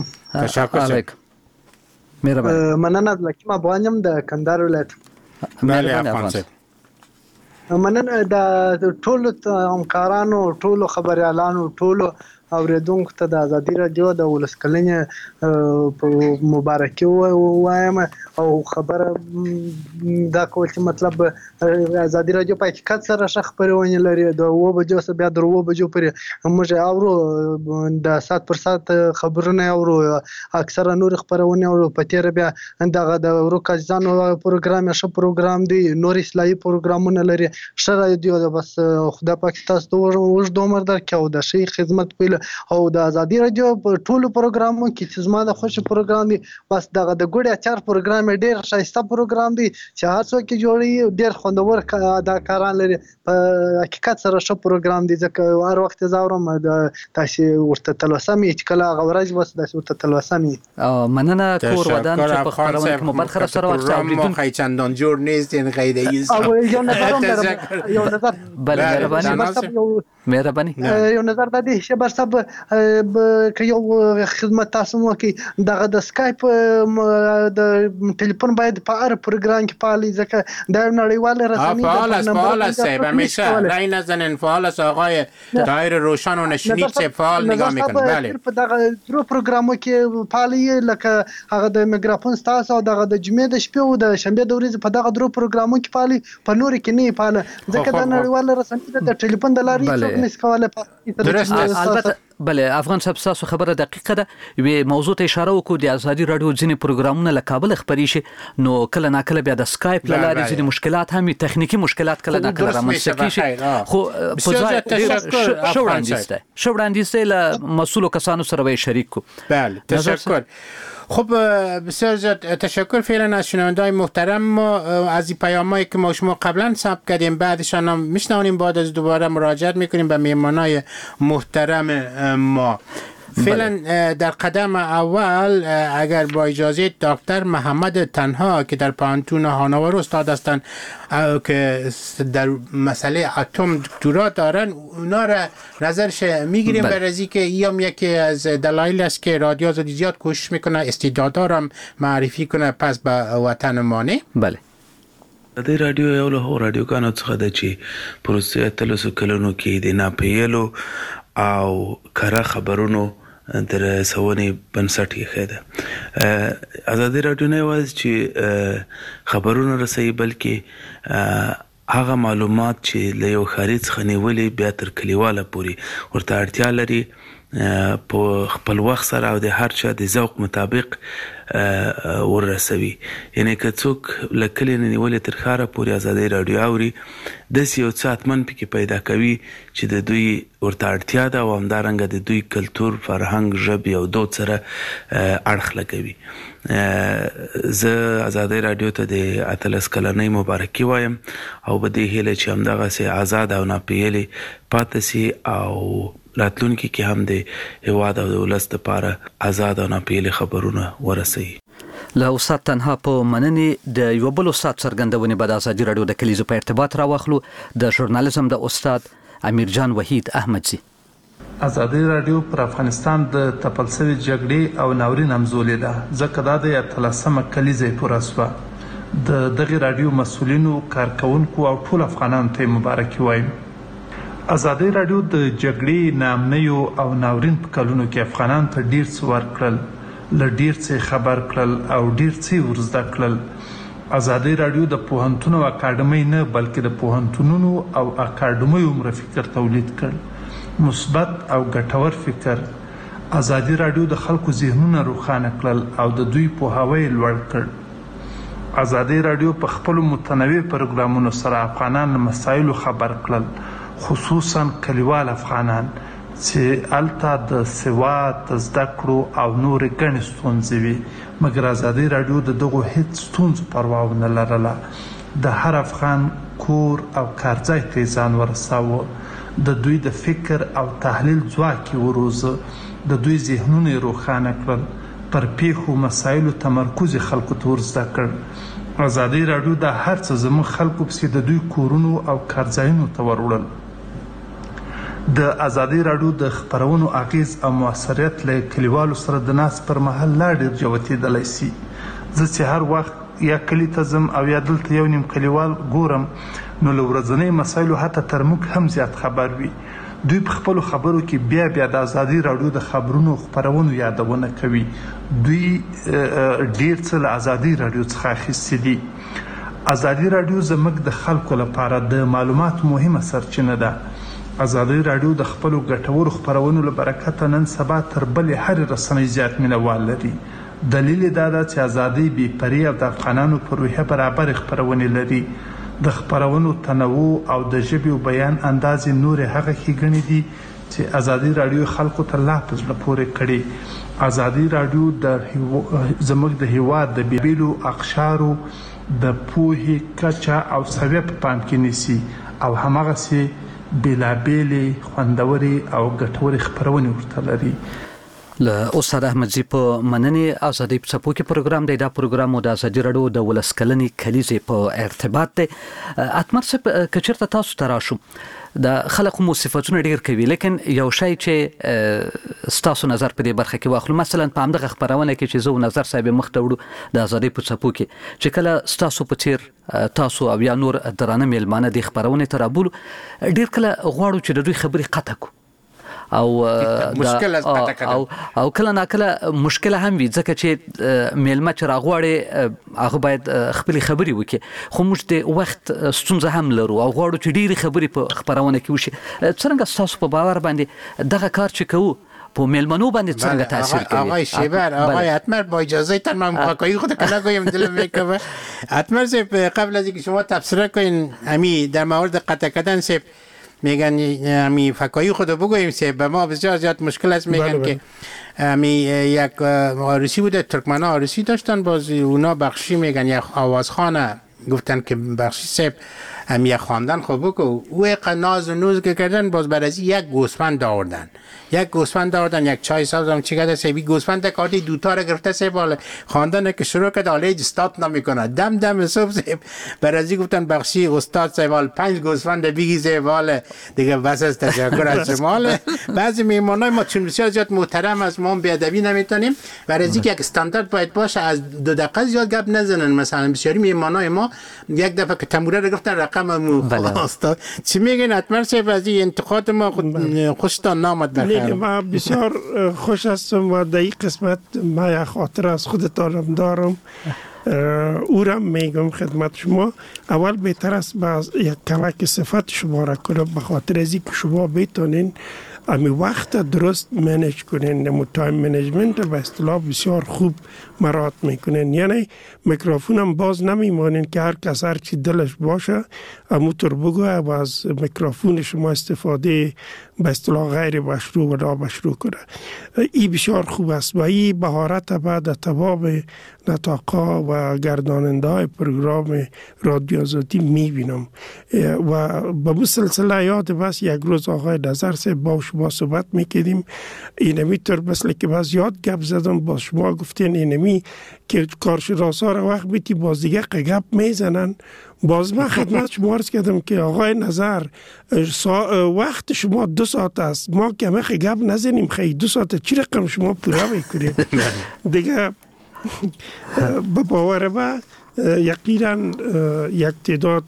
تشکر مهرباني مننه لکه ما بوانم د کندهار ولایت بله افغان مننه د ټولو همکارانو ټولو خبريالانو ټولو اوریدونکو ته د ازادي رادیو د ولسکلنې په مبارکي وایم او خبره دا کول چې مطلب ازادي رادیو په حقیقت سره شخ خبرونه لري د و بجو سره بیا درو بجو پرې موږ اورو د سات پر سات خبرونه اورو اکثره نور خبرونه اورو په تیر بیا دغه د ورکازانو پروګرام شه پروګرام دی نور اصلاحي پروګرامونه لري شه رادیو بس خدای پاک تاسو ته وژ دومره درکاو د شي خدمت پیل او د ازادي رادیو په ټولو پروګرامونو کې چې زما د خوښ پروګرام دی بس دغه د ګوډه اچار پروګرام ډیر ښایسته پروګرام دی چې هر څوک جوړي ډیر خوندور اداکاران لري په حقیقت سره ښه پروګرام دی ځکه هر وخت زاورم د تاسو ورته تلوسمي چې کله غوړج بس د ورته تلوسمي مننه کور ودان چې په خبرونه کې مو برخه سره واچو خای چندان جوړ نیست این غیر ایست او یو نظر یو نظر بله مهرباني مهرباني یو نظر د دې شبر صاحب ک یو خدمت تاسو مو کې دغه د سکایپ د ټلیفون باید په هر پروګرام کې فعال ځکه د نړیوال رسنۍ فعال است فعال است صاحب همیشه رای نزنن فعال است آقای طاهر روشن و نشنید صاحب فعال نگاه میکنه. بله په دغه درو پروګرامو کې فعال لکه هغه د میکروفون تاسو او دغه د جمعې د شپې او د شنبه د ورځې په دغه درو پروګرامو کې فعال په نور کې نه فعال ځکه د نړیوال رسنۍ د ټلیفون د لارې البته بله افغان صاحب تاسو خبره دقیقه ده. وی موضوع ته اشاره وکړو د ازادي رادیو ځینې پروګرامونه له کابل خبري شي نو کله نا کله بیا د سکایپ له لارې ځینې مشکلات هم تخنیکی مشکلات کله نا کله رامنځته کیږي خو په ځای شو وړاندیز ده شو وړاندیز له مسؤلو کسانو سره وی شریک کو. بله تشکر. خب بسیار زیاد تشکر فعلا از شنونده‌های محترم. ما از این پیامایی که ما شما قبلا ثبت کردیم بعدشان هم میشنویم بعد از دوباره مراجعت میکنیم به میهمانای محترم ما. فعلا در قدم اول اگر با اجازه دکتر محمد تنها که در پانتون هانوور استاد هستند که در مسئله اتم دکترا دارن اونا را نظرش میگیریم برای که این یکی از دلایل است که رادیو آزادی زیاد کوشش میکنه استعدادا را معرفی کنه پس به وطن مانه. بله د رادیو یو له رادیوګانو څخه د چې پروسه تلسو کلونو کې د ناپیلو او کره خبرونو در سوونی بنسټ یې خېده. ازادي رادیو نه یوازې چې خبرونه رسوي بلکې هغه معلومات چې له یو خارج څخه نیولې بیا تر کلیواله پورې ورته اړتیا لري په خپل وخت سره او د هر چا د ذوق مطابق ورسوي. یعنی که څوک له کلي نه نیولې تر ښاره پورې ازادي رادیو اوري داسې یو څه حتمن پکې پیدا کوي چې د دوی ورته اړتیا ده او همدارنګه د دوی کلتور فرهنګ ژبې او دود سره اړخ لګوي. زه ازادي رادیو ته د اتلس کلنۍ مبارکي وایم او په دې هیله چې همدغسې آزاد او ناپیلې پاتې سي او راتلونکي کې هم د هیواد او د ولس لپاره آزاد او ناپیلې خبرونه ورسوي. له استاد تنها په مننې د یو بل استاد څرګندونې به د ازادي رادیو د کلیزو په ارتباط راوخلو د ژورنالیزم د استاد امیرجان وحید احمدزي. ازادي رادیو پر افغانستان د تپل شوې جګړې او ناورین همزولې ده ځکه دا د اتلسمه کلیزه پوره شوه. د دغه رادیو مسؤلینو کارکونکو او ټول افغانانو ته مبارکي وایم. ازادي رادیو د جګړې نامنیو او ناورین په کلونو کې افغانان ته ډیر څه ورکړل له ډیر څه خبر کړل او ډیر څه ورزده کړل. ازادي رادیو د پوهنتونو او اکاډمۍ نه بلکې د پوهنتونونو او اکاډمیو عمر فکر تولید کړ مثبت او ګټور فکر. ازادي رادیو د خلکو ذهنونه روښانه کړل او د دوی پوهاوی لوړ کړ. ازادي رادیو په خپل متنوع پروګرامونو سره افغانان له مسایلو خبر کړل خصوصا کلیوال افغانان چې الته د سواد د زده کړو او نورې ګڼې ستونزې وي مګر ازادي رادیو د دغو هیڅ ستونزو پروا ونه لرله. د هر افغان کور او کارځای ته یې ځان ورساوه. د دوی د فکر او تحلیل ځواک یې وروزه. د دوی ذهنونه یې روښانه کړل. پر پیښو مسایلو تمرکز یې خلکو ته ورزده کړ. ازادي رادیو د هر څه زموږ خلکو پسې د دوی کورونو او کارځایونو ته وروړل. د ازادي رادیو د خبرونو اغیز او موثریت له کلیوالو سره د ناس پر مهال لا ډیر جوتېدلی سي. زه چې هر وخت یا کلی ته ځم او یا دلته یو نیم کلیوال ګورم نو له ورځنۍ مسایلو حتی تر موږ هم زیات خبر وي. دوی په خپلو خبرو کې بیا بیا د ازادي رادیو د خبرونو خپرونو یادونه کوي. دوی ډیر څه له ازادي رادیو څخه اخیستي دي. ازادي رادیو زموږ د خلکو لپاره د معلوماتو مهمه سرچینه ده. ازادي رادیو د خپلو ګټورو خپرونو له برکته نن سبا تر بلې هرې رسنۍ زیات مینوال لري. دلیل یې دا ده چې ازادي بې پرې او د افغانانو په روحیه برابرې خپرونې لري. د خپرونو تنوع او د ژبې او بیان اندازې نورې هغه ښېګڼې دي چې ازادي رادیو خلکو ته لا په زړه پورې کړي. ازادي رادیو د زموږ د هیواد د بېلو اقشارو د پوهې کچه او سویه په پام کې نیسي او هماغسې بېلابېلې خوندورې او ګټورې خپرونې ورته لري. له استاد احمدزي په مننې ازادي په څپو کې پروګرام دی. دا پروګرام د ازادي رادیو د ولسکلنې کلیزې په ارتباط دی. اتمر څه کچرته تاسو تراشو د خلکو مو صفاتونه ډیر کوي، لیکن یو شی چې ستاسو نظر په دې برخه کې واخلو، مثلا په همدغه خبرونه کې چې زو نظر صاحب مخ ته وړو د ازادي په څپو کې چې کله ستاسو په تیر تاسو او یا نور درانه میلمانه د خبرونه ترابول ډیر کله غواړو چې د دوی خبري قطع کو او مشکل او او کله نا کله مشکل هم وي، ځکه چې میلمه چې راغواړي هغه باید خپل خبري وکړي، خو موږ د وخت ستونزه هم لرو او غواړو چې ډېری خبري په خبرونه کې وشي. څنګه تاسو په باور باندې دغه کار چې کوو په میلمنو باندې څنګه تاثیر کوي؟ آقای شیبر، آقای اتمر، با اجازه تان من مقاطعی خود کلا گویم دلم میکنه. اتمر صاحب قبل از اینکه شما تبصره کنین امی در مورد قطع کردن صاحب میگن امی فکایی خود بگوییم سه به ما بسیار زیاد مشکل است. میگن که امی یک عروسی بوده، ترکمنا عروسی داشتن، باز اونا بخشی میگن یک آوازخانه گفتن که بخشی سه امی یک خواندن خوب بکو او یک ناز و نوز که کردن، باز بعد از یک گوسفند آوردن یک گوسفند آوردن یک چای ساز هم چی کرده سه گوسفند کارتی دوتا رو گرفته سه بالا خواندن که شروع کرد حالا استاد نمیکنه دم دم صبح سه بعد از گفتن بخشی استاد سه وال پنج گوسفند بگی سه وال دیگه بس از تشکر از شما. بعضی میهمانای ما چون بسیار زیاد محترم از ما بیادبی نمیتونیم، برای اینکه یک استاندارد باید باشه از دو دقیقه زیاد گپ نزنن. مثلا بسیاری میهمانای ما یک دفعه که تموره رو گفتن رقم مو استاد چی میگن؟ اتمر صاحب از این انتقاد ما خوشتان نامد بخیر. ما بسیار خوش هستم و در این قسمت ما یک خاطر از خودتانم دارم، اورم میگم خدمت شما. اول بهتر است باز یک کمک صفت شما را کنم، به خاطر از اینکه شما بتونین امی وقت درست منیج کنین، نمو تایم منیجمنت به اصطلاح بسیار خوب مراد میکنین، یعنی میکروفون هم باز نمیمانین که هر کس هر چی دلش باشه اموتر بگوه و از میکروفون شما استفاده به اصطلاح غیر مشروع و نامشروع کنه. این بسیار خوب است و این بهارت بعد تباب نطاقا و گرداننده های پروگرام رادیو آزادی میبینم و به این سلسله یاد بس یک روز آقای نظر سے با شما صحبت میکردیم، اینمی طور مثل که باز یاد گپ زدم با شما گفتین اینمی که کارشناسا را وقت بیتی باز دیگه گپ میزنن. باز من خدمت شما عرض کردم که آقای نظر وقت شما دو ساعت است، ما که همه گپ نزنیم خیلی دو ساعت چی رقم شما پورا میکنید دیگه. به باور ما یقینا یک تعداد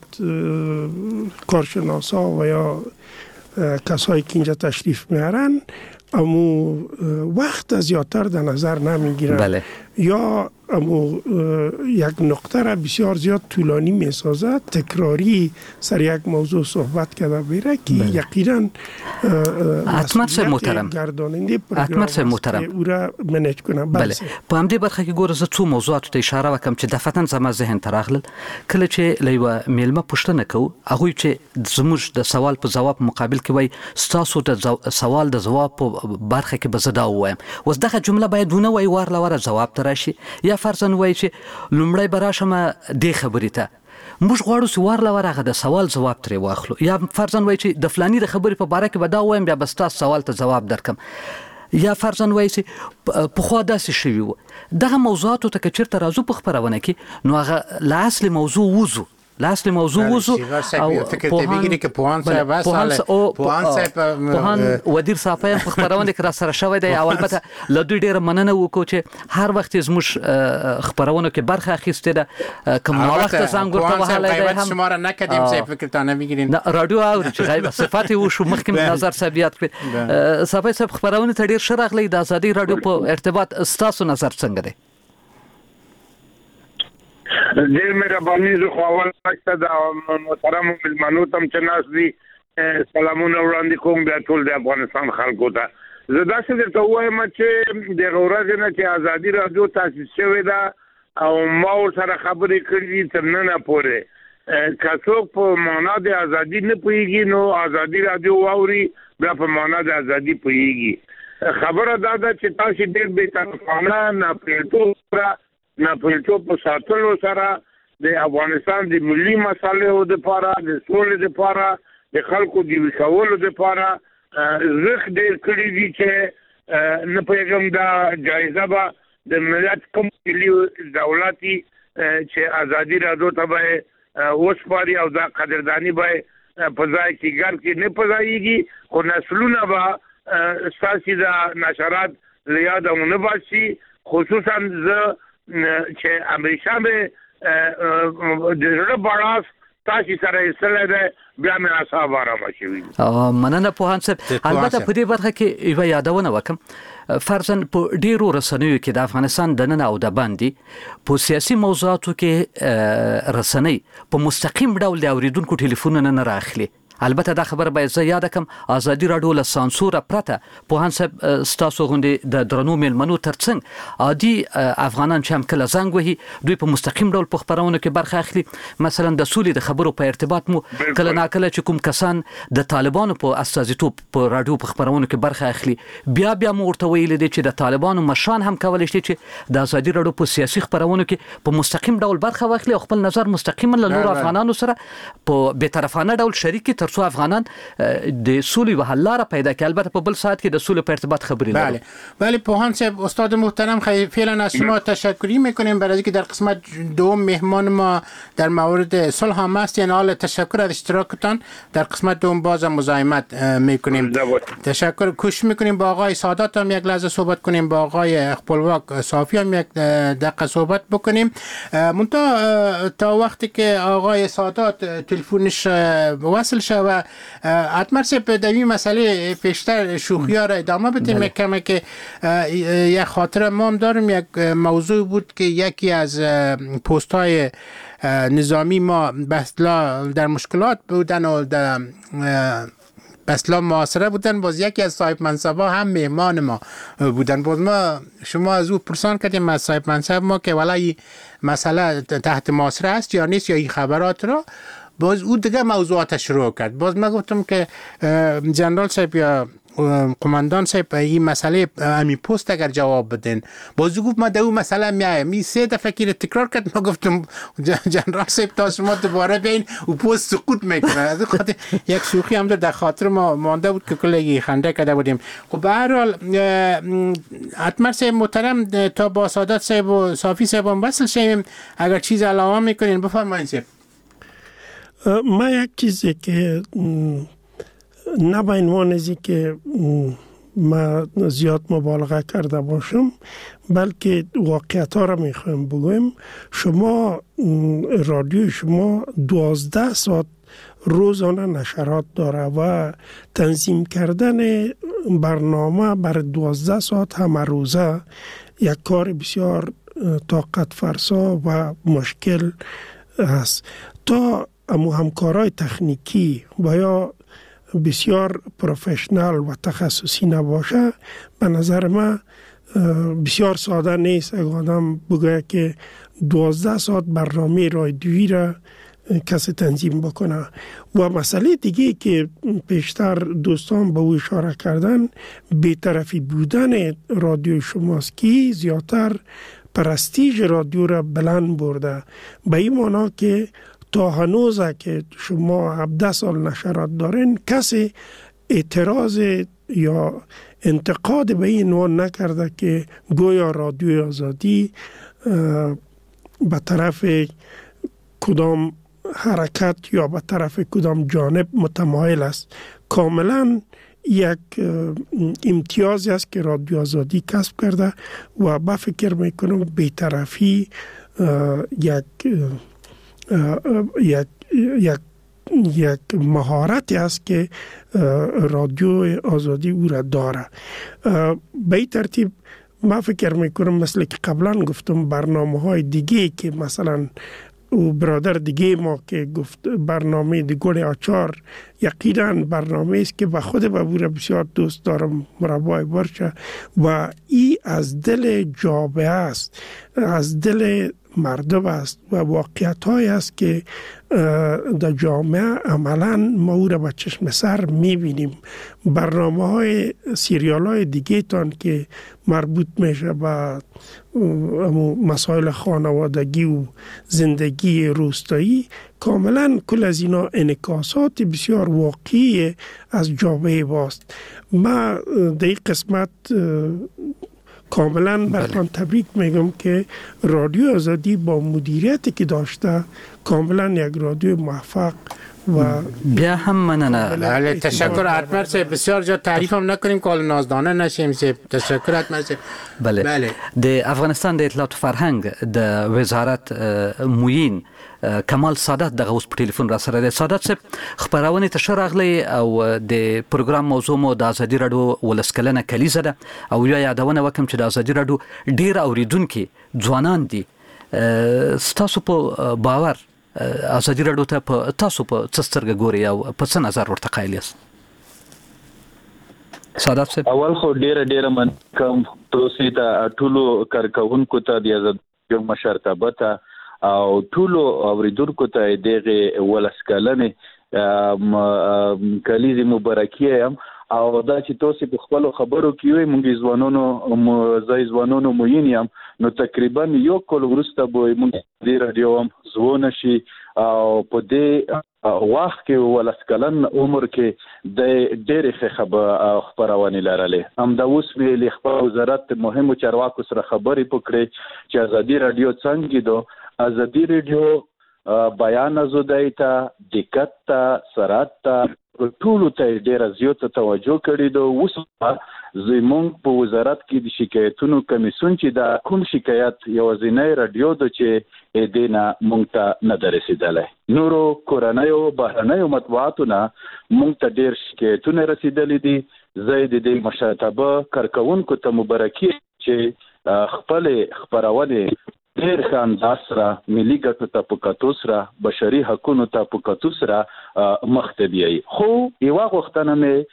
کارشناسا و یا کسایی که اینجا تشریف میارن امو وقت زیادتر در نظر نمیگیرن. بله. یا امو یک نقطه را بسیار زیاد طولانی میسازد، تکراری سر یک موضوع صحبت کرده بیره که یقینا اتمر صاحب محترم گرداننده اتمر صاحب محترم او را منیج کنم. بله په همدې برخه کې ګوره زه څو موضوعاتو ته اشاره وکم چې دفتن زما ذهن ته راغلل. کله چې لیوه میلمه پوښتنه کوو هغوی چې زموږ د سوال په جواب مقابل کې وای ستاسو د سوال د جواب په برخه کې به زه دا ووایم، اوس دغه جمله باید ونه وای وار لوره جواب ته راشي، یا فرضاً وای چې لومړی به راشم دې خبرې ته موږ غواړو چې وار لور هغه د سوال جواب ترې واخلو، یا فرضاً وای چې د فلاني د خبرې په باره کې به دا وایم بیا به ستاسو سوال ته جواب درکم، یا فرضاً وای چې پخوا داسې شوي وو. دغه موضوعاتو ته که چېرته راځو په خپرونه کې نو هغه له اصل موضوع وځو لاصل موضوع وزو او فکر ته بگیری که پوهان صاحب است، پوهان صاحب پوهان ودیر صافی په خبرونه کې را سره شوی دی او البته له دوی ډیره مننه وکړو چې هر وخت زموږ خبرونه کې برخه اخیسته ده. کوم وخت څنګه ورته وهاله دی هم شما را نکدیم صاحب فکر ته نه بگیرین رادیو او چې غیب صفات و شو مخکې نظر ثابت کړ. صافی صاحب خبرونه ته ډیر شرغلی د ازادي رادیو په ارتباط ستاسو نظر څنګه دی؟ ډېر مهرباني زه خو اول وخت د محترمو مېلمنو ته چې ناست دي سلامونه وړاندې کوم بیا ټول د افغانستان خلکو ته. زه داسې درته ووایم چې دغه ورځې نه چې ازادي رادیو تاسیس شوې ده او ما ورسره خبرې کړې دي تر ننه پورې، که څوک په معنا د ازادي نه پوهېږي نو ازادي رادیو واوري بیا په معنا د ازادي پوهېږي. خبره دا ده چې تاسو ډېر بېطرفانه ناپوهېدو سره ناپوهېدو په ساتلو سره د افغانستان د ملي مسایلو دپاره د سولې دپاره د خلکو د ویښولو دپاره زښت ډېر کړي دي چې نه پوهېږم دا جایزه به د ملت کوم ملي دولتي چې ازادي راډیو ته به وسپاري او دا قدردانی به په ځای کې ګر کې نه پځایږي خو نسلونه به ستاسو د نشرات لیادونه باسي خصوصا ز چې امریکا به د زړه باراس تاسو سره سره ده بیا مې اصحاب آرام شوي مننه په هانس البته په دې برخه کې یو یادونه وکم فرضاً په ډیرو رسنیو کې د افغانستان د نن او د باندې په سیاسي موضوعاتو کې رسنۍ په مستقیم ډول د اوریدونکو ټلیفونونه نه راخلي البته دا خبر به زه یاد کم ازادي راډیو له سانسور پرته په هانس ستاسو غونډې د درنو ملمنو ترڅنګ عادي افغانان چې هم کله زنګ وهي دوی په مستقیم ډول په خبرونو کې برخه اخلي مثلا د سولې د خبرو په ارتباط مو کله ناکله چې کوم کسان د طالبانو په استازیتوب په راډیو په خبرونو کې برخه اخلي بیا بیا مو ورته ویل دي چې د طالبانو مشران هم کولای شي چې د ازادي راډیو په سیاسي خبرونو کې په مستقیم ډول برخه واخلي او خپل نظر مستقیما له نور افغانانو سره په بی‌طرفانه ډول شریک ترڅو افغانان د سولې و حل لاره پیدا کړي البته په بل ساعت کې د سولې په ارتباط خبرې لرو بله بله پوهان صاحب استاد محترم خیلی فعلا از شما تشکری میکنیم برای اینکه در قسمت دوم مهمان ما در مورد صلح هم است یعنی حال تشکر از اشتراکتان در قسمت دوم باز مزاحمت میکنیم تشکر کوشش میکنیم با آقای سادات هم یک لحظه صحبت کنیم با آقای خپلواک صافی هم یک دقیقه صحبت بکنیم منتها تا وقتی که آقای سادات تلفنش وصل شود حتما سپ در این مسئله پیشتر شوخی ها را ادامه بدیم کمی که یک خاطر ما هم داریم یک موضوع بود که یکی از پست های نظامی ما بسلا در مشکلات بودن و در بسلا معاصره بودن باز یکی از صاحب منصبا هم مهمان ما بودن باز ما شما از او پرسان کردیم از صاحب منصب ما که ولی مسئله تحت معاصره است یا نیست یا این خبرات را باز او دیگه موضوعات شروع کرد باز من گفتم که جنرال صاحب یا قماندان صاحب این مسئله امی پست اگر جواب بدین باز گفت ما در اون مسئله میایم می سه دفعه که تکرار کرد ما گفتم جنرال صاحب تا شما دوباره بین و پست سقوط میکنه از خاطر یک شوخی هم در خاطر ما مانده بود که کلی خنده کرده بودیم خب به هر حال حتما صاحب محترم تا با سادات صاحب و صافی صاحب هم وصل شیم اگر چیز علاوه میکنین بفرمایید صاحب ما یک چیزی که نه به عنوان ازی که ما زیاد مبالغه کرده باشم بلکه واقعیت ها را میخوایم بگویم شما رادیو شما دوازده ساعت روزانه نشرات داره و تنظیم کردن برنامه بر دوازده ساعت همه روزه یک کار بسیار طاقت فرسا و مشکل است تا امو همکارای تکنیکی و یا بسیار پروفشنال و تخصصی نباشه به نظر من بسیار ساده نیست اگر آدم بگه که دوازده ساعت برنامه رادیویی را کسی تنظیم بکنه و مسئله دیگه که پیشتر دوستان به او اشاره کردن بی‌طرفی بودن رادیو شماست که زیادتر پرستیژ رادیو را بلند برده به این معنا که تا هنوزه که شما هفده سال نشرات دارین کسی اعتراض یا انتقاد به این عنوان نکرده که گویا رادیو آزادی به طرف کدام حرکت یا به طرف کدام جانب متمایل است کاملا یک امتیازی است که رادیو آزادی کسب کرده و با فکر میکنم بی‌طرفی یک یک یک یک مهارتی است که رادیو آزادی او را داره به این ترتیب ما فکر میکنم مثل که قبلا گفتم برنامه های دیگه که مثلا او برادر دیگه ما که گفت برنامه دی گل آچار یقینا برنامه است که به خود به بوره بسیار دوست دارم مربای برشه و ای از دل جامعه است از دل مردم است و واقعیت های است که در جامعه عملا ما او را به چشم سر میبینیم. برنامه های سیریال های دیگه تان که مربوط میشه به مسائل خانوادگی و زندگی روستایی، کاملا کل از اینا انعکاسات بسیار واقعی از جامعه باست. ما در این قسمت کاملا براتون تبریک میگم که رادیو آزادی با مدیریتی که داشته کاملا یک رادیو موفق و بیا هم مننه. بله تشکر اتمر صاحب. بسیار جا تعریف هم نکنیم که نازدانه نشیم صاحب. تشکر اتمر صاحب. بله. بله. د افغانستان د اطلاعات فرهنګ د وزارت موین کمال سادات دغه اوس په ټلیفون را سره دی. سادات صاحب خبرونه ته شراغلی او د پروګرام موضوع مو د ازادي رادیو ولسکلنه کلیزه ده او یا یادونه وکم چې د ازادي رادیو ډیر اوریدونکو ځوانان دي. ستاسو په باور ازادي رادیو ته په تاسو په څسترګه ګوري او په څه نظر ورته قایل یاست؟ سادات صاحب اول خو ډیره ډیره من کوم تاسو ته ټولو کارکونکو ته د ازادي مشرتابه ته او ټولو اوریدونکو ته دغه ولسکلنه کلیزه مبارکي هم او دا چې تاسو په خپل خبرو کې وي مونږ ځوانانو زای ځوانانو موینیم نو تقریبا یو کال ورسته به مونږ د رادیو هم زونه شي او په دې وخت کې ولسکلن عمر کې د ډېرې خبره خبرونه لرلې هم د اوس ویلې خبر وزارت مهمو چارواکو سره خبرې پکړې چې ازادي رادیو څنګه دو ازادي رادیو بیان آزادی ته دقت ته سرعت ته ټولو ته ډیره زیاته توجه کړې ده. اوس زموږ په وزارت کې د شکایتونو کمیسیون چې د کوم شکایت یوازینی رادیو ده چې دینا مونږ ته نه رسیدلی. نورو کورنیو بهرنیو مطبوعاتو نه مونږ ته ډیر شکایتونه رسیدلي دي. زه د دې مشرتابه کارکونکو ته مبارکي چې خپل خبرونه ډیر خانداس سره ملي ګټو ته په کتو سره بشري حقوقو ته په کتو سره مخته بیاي. خو یو وختنه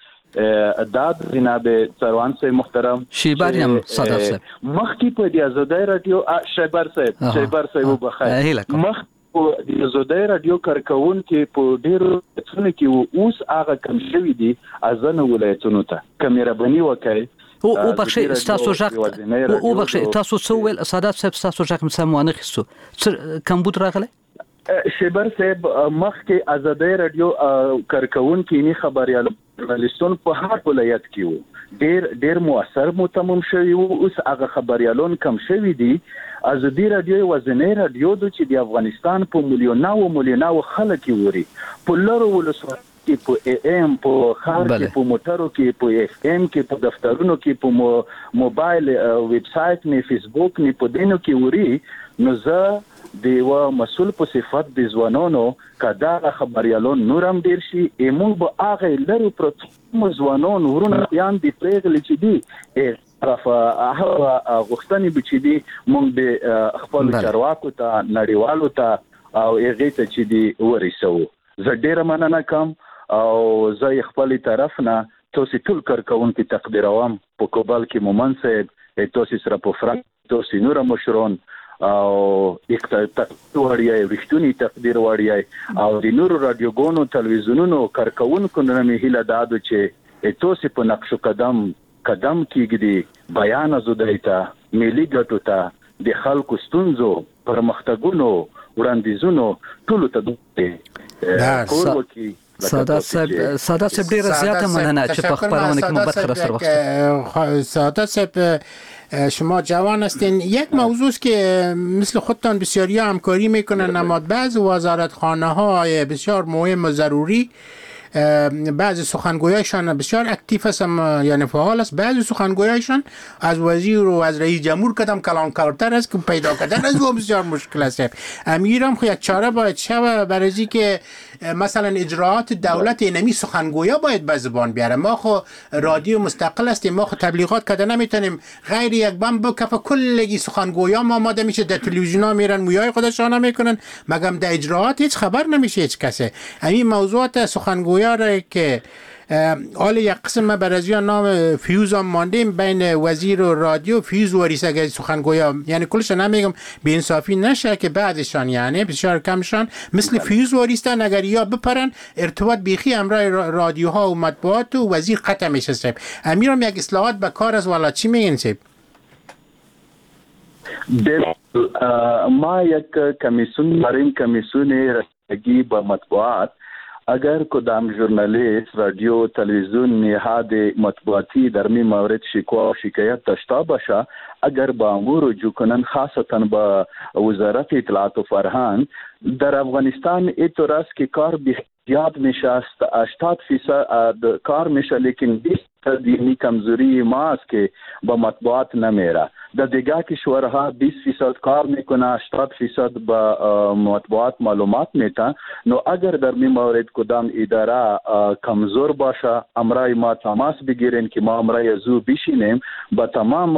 مې داد جناب سروان صاحب محترم شیباریم صادق صاحب مخکې په د ازادي رادیو شیبار صاحب شیبار صاحب بخیر مخ په د ازادي رادیو کارکون کې په ډیرو څونه کې اوس هغه کم شوی دي ازنه ولایتونو ته کیمرا بنی وکړي او او بخشي تاسو ژغ او بخشي تاسو څو ول سادات صاحب تاسو ژغ مسموانه خصو کمبود راغله شیبر صاحب مخکې ازادي رادیو کارکون کې نه خبريال ژورنالیستون په هر ولایت کې وو ډیر ډیر موثر متمم شوی وو. اوس هغه خبريالون کم شوی دي. ازادي رادیو وزنی رادیو چې د افغانستان په میلیوناو میلیوناو خلک ووري په لارو ولسوالۍ کې په ای ام په خار کې په موټرو کې په اف ام کې په دفترونو کې په موبایل ویب سټ نه فیسبوک نه په دینو کې وری. نو زه د یو مسول په صفت د ځوانانو کدا خبريالون نورم ډیر شي ایمون به هغه لرو پروتو ځوانانو ورونه بیان دي پرېغلي چې دي طرفه هغه غوښتنې بچي دي مونږ د خپل چارواکو ته نړیوالو ته او هغه ته چې دي ورسو. زه ډیر مننه کوم او زه خپل طرف نه تاسو ټول کارکونکو تقدیروم په کوبل کې مومن صاحب تاسو سره په فرانک تاسو نور مشرون او اقتصاد وړیا وشتونی تقدیر وړیا او د نورو رادیوګونو تلویزیونونو کارکونکو نه هیله دادو چې تاسو په نقش قدم قدم کېږدي بیان آزادی ته ملي ګټو ته د خلکو ستونزو پرمختګونو وړاندیزونو ټول ته د کوروکی سادات صاحب سادات صاحب ډیره زیاته مننه چې په خبرونه کې مو برخه راستر وخت. سادات صاحب شما جوان هستین. یک موضوع است که مثل خودتان بسیاری همکاری میکنن اما بعض وزارتخانه های بسیار مهم و ضروری بعضی سخنگویایشان بسیار اکتیو هستن یعنی فعال است. بعضی سخنگویایشان از وزیر و از رئیس جمهور کدام کلانکارتر است که پیدا کردن از او بسیار مشکل است. امیرم خو یک چاره باید شود برای اینکه که مثلا اجراعات دولت نمی سخنگویا باید به زبان بیاره. ما خو رادیو مستقل هستیم، ما خو تبلیغات کده نمیتونیم غیر یک بم بکف کلگی سخنگویا ما آماده میشه در تلویزیونا میرن مویای خودشان میکنن مگم در اجراعات هیچ خبر نمیشه هیچ کسی. همین موضوعات سخنگویا بیاره که حالا یک قسم بر از نام فیوز هم ماندیم بین وزیر و رادیو فیوز و ریسه سخنگویا، یعنی کلش نمیگم به انصافی نشه که بعدشان یعنی بسیار کمشان مثل فیوز و ریستن اگر یا بپرن ارتباط بیخی همراه رادیوها و مطبوعات و وزیر قطع میشه. سیب امیرم یک اصلاحات به کار از والا چی میگین سیب؟ ما یک کمیسیون داریم، کمیسیون رسیدگی به مطبوعات. اگر کدام ژورنالیست رادیو تلویزیون نهاد مطبوعاتی در می مورد شکوه و شکایت داشته باشه، اگر با امور رجوع کنن خاصتا با وزارت اطلاعات و فرهنگ، در افغانستان اینطور است که کار زیاد میشه است، هشتاد فیصد کار میشه، لیکن بیست فیصد یعنی کمزوری ما است که با مطبوعات نمیره. در دیگه کشورها بیست فیصد کار میکنه، هشتاد فیصد با مطبوعات معلومات میتن. نو اگر در می مورد کدام اداره کمزور باشه، امرای ما تماس بگیرین که ما امرای زو بشینیم با تمام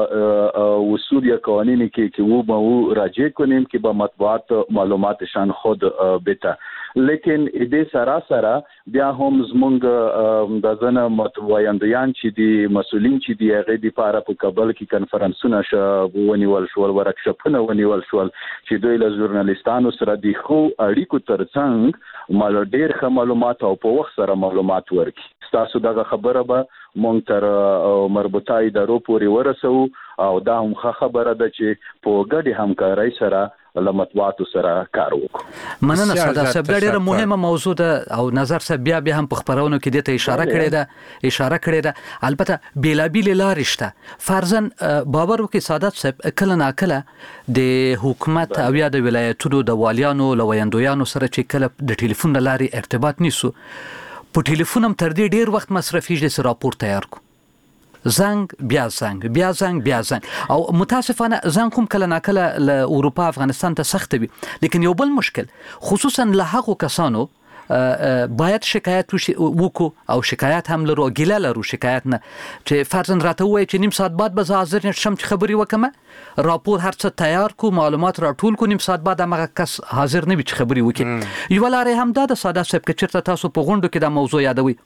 اصول یا قوانینی که که او با او راجع کنیم که با مطبوعات معلوماتشان خود بته. لیکن دې سره سره بیا هم زمونږ د ځنه متوایندیان چې دي مسولین چې دي هغه د لپاره په کابل کې کنفرانسونه شو ونیول شو، ورکشاپونه ونیول شو چې دوی له ژورنالیستانو سره د خو اړیکو ترڅنګ مال ډیر ښه معلومات او په وخت سره معلومات ورکړي. تاسو دغه خبره به مونږ تر مربوطه ادارو پورې ورسو او دا هم ښه خبره ده چې په ګډه همکارۍ سره له مطبوعاتو سره کار وکړو. مننه ساده صاحب، ډیره مهمه موضوع ده او نظر صاحب بیا بیا هم په خبرونو کې دته اشاره کړې ده اشاره کړې ده البته بیلابیل لارې شته. فرضاً باور وکړئ سادات صاحب، کله ناکله د حکومت او یا د ولایتونو د والیانو لویندویانو سره چې کله د ټلیفون لارې ارتباط نیسو، په ټلیفون هم تر دې ډیر وخت مصرفیږي چې راپور تیار کو، زنگ بیا زنگ بیا زنگ بیا زنگ او متاسفانه زنگ کوم کله ناکله له اروپا افغانستان ته سخت وي. لیکن یو بل مشکل خصوصا له هغو کسانو باید شکایت وکړو او شکایت هم لرو، ګیله لرو شکایت نه، چې فرضاً راته وایي چې نیم ساعت بعد به حاضر نشم چې خبري وکم، راپور هر څه تیار کو، معلومات راټول کو، نیم ساعت بعد هغه کس حاضر نه وي چې خبري وکړي. یو لارې هم دا د ساده صاحب کې چیرته تاسو په غونډو کې دا موضوع یادوي،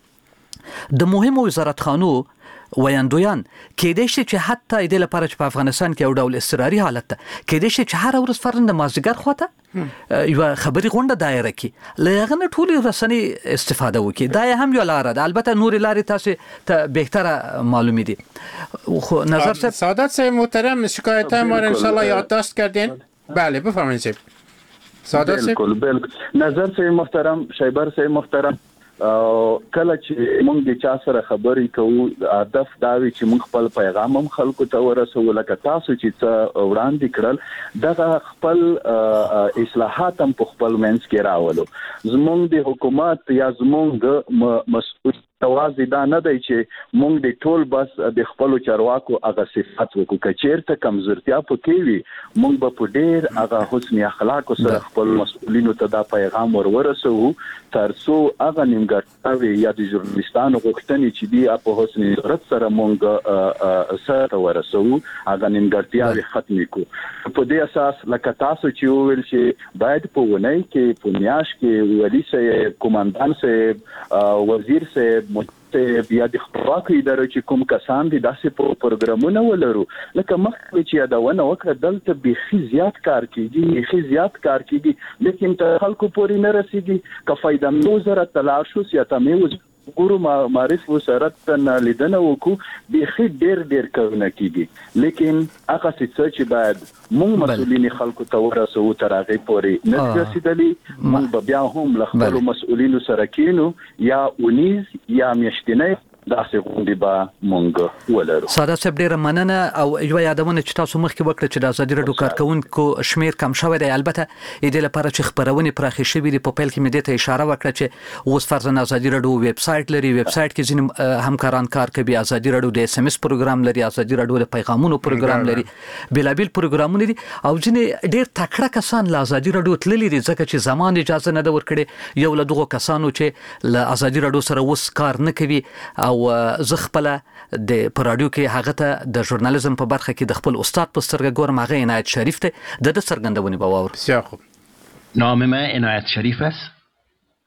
د مهمو وزارتخانو ویاندویان کېدای شي چې حتی د لپاره چې په افغانستان کې یو ډول اضطراري حالت ده، کېدای شي چې هر ورځ فرضاً د مازدیګر خواته یو خبري غونډه دایره کې لغه نه ټولې رسنۍ استفاده وکړي. دا هم یو لار ده، البته نور لارې تاسو ته بهتره معلومی دي. خو نظر صاحب سعادت صاحب محترم شکایت ما ان شاء الله یادداشت کردین. بله بفرمایید صاحب. سعادت صاحب بالکل بالکل. نظر صاحب محترم، شایبر صاحب محترم، کله چې موږ د چا سره خبرې کوو هدف دا وي چې موږ خپل پیغام هم خلکو ته ورسوو، لکه تاسو چې څه وړاندې کړل دغه خپل اصلاحات هم په خپل منځ کې راولو. زموږ د حکومت یا زموږ مسؤل توازی دا نه دی چې موږ د ټول بس د خپل چارواکو هغه صفات وکړو، کچیرته کمزورتیا پکې وي موږ به په ډیر هغه حسن اخلاق سره خپل مسؤلینو ته دا پیغام ورورسوو ترڅو هغه نیمګړتیاوې یا د ژورنالیستانو غوښتنې چې دی په حسن صورت سره موږ سره ورسوو هغه نیمګړتیاوې ختمې کړو. په دې اساس لکه تاسو چې وویل چې باید په ونۍ کې په میاشت کې ولی صاحب، قومندان صاحب، وزیر صاحب، ته بیا د خپلواکۍ ادارو چې کوم کسان دي داسې پروګرامونه ولرو لکه مخکې چې یادونه وکړه دلته بیخي زیات کار کیږي، بیخي زیات کار کیږي، لیکن تر خلکو پورې نه رسیږي. که فایده مې وزارت تلاش شو سیاته مې ګورو معرف وزارت ته لیدنه وکړو بیخي ډیر ډیر کارونه کیږي، لیکن هغه څه چې باید موږ مسؤلین خلکو ته ورسوو تر هغه پورې نه رسیدلی. موږ به بیا هم له خپلو مسؤلینو سره کینو یا اونیز یا میاشتنۍ داسې غونډې به مونږ ولرو. ساده صاحب ډیره مننه او یو یادونه چې تاسو مخکې وکړه چې د ازادي راډیو کارکونکو شمیر کم شوی دی، البته د لپاره چې خبرونه پراخې شوې دي. په پیل کې مې دې ته اشاره وکړه چې اوس فرضاً ازادي راډیو ویب سټ لري، ویب سټ کې ځینې همکاران کار کوي، ازادي راډیو د اس ام اس پروګرام لري، ازادي راډیو د پیغامونو پروګرام لري، بیلابل پروګرامونه دي او ځینې ډیر تکړه کسان له ازادي راډیو تللي دي ځکه چې زمان اجازه نه ده ورکړي. یو له دغو کسانو چې له ازادي راډیو سره اوس کار نه کوي او زه خپل د په رادیو کې هغه ته د ژورنالیزم په برخه کې د خپل استاد په سترګه ګورم، هغه عنایت شریف ته د د څرګندونې به واورو. نام من عنایت شریف است.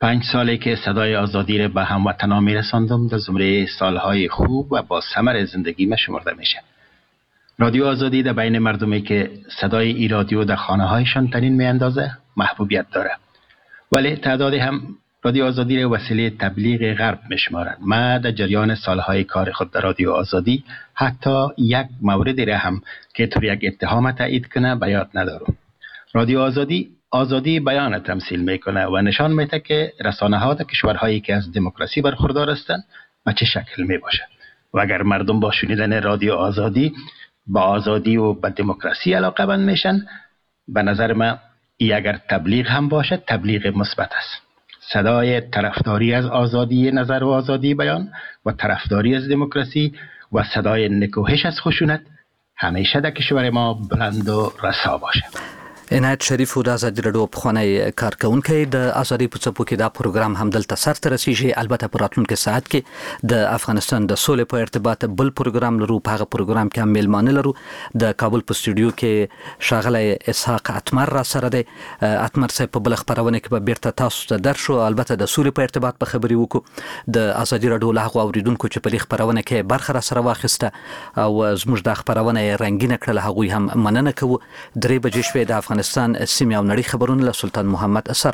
پنج سالی که صدای آزادی را به هموطنان میرساندم در زمره سالهای خوب و با ثمر زندگی ما شمرده میشه. رادیو آزادی در بین مردمی که صدای ای رادیو در خانه هایشان تنین میاندازه محبوبیت داره، ولی تعدادی هم رادیو آزادی را وسیله تبلیغ غرب میشمارند. ما در جریان سالهای کار خود در رادیو آزادی حتی یک موردی را هم که طور یک اتهام تایید کنه به یاد ندارم. رادیو آزادی آزادی بیان تمثیل میکنه و نشان میده که رسانه ها در کشورهایی که از دموکراسی برخوردار هستند به چه شکل می باشه و اگر مردم با شنیدن رادیو آزادی با آزادی و به دموکراسی علاقه‌مند میشن، به نظر من ای اگر تبلیغ هم باشه تبلیغ مثبت است. صدای طرفداری از آزادی نظر و آزادی بیان و طرفداری از دموکراسی و صدای نکوهش از خشونت همیشه در کشور ما بلند و رسا باشه. عنایت شریف د آزادي رادیو پخوانی کارکونکي د آزادي په څپو کې دا پروګرام هم دلته سرته رسیږي. البته په راتلونکي ساعت کې د افغانستان د سولې په ارتباط بل پروګرام لرو. په هغه پروګرام کې هم میلمانه لرو. د کابل په سټوډیو کې ښاغلی اسحاق اتمر را سره دی. اتمر صاحب په بل خبرونه کې به بیرته تاسو ته درشو. البته د سولې په ارتباط په خبري وکړو. د آزادي رادیو له هغو اوریدونکو چې په دې خبرونه کې برخه را سره واخیسته او زموږ د خبرونه رنگینه کړل، هغوی هم مننه کوو. درې بجې شوې د افغانستان سیمه او نړۍ خبرونه له سلطان محمد اثر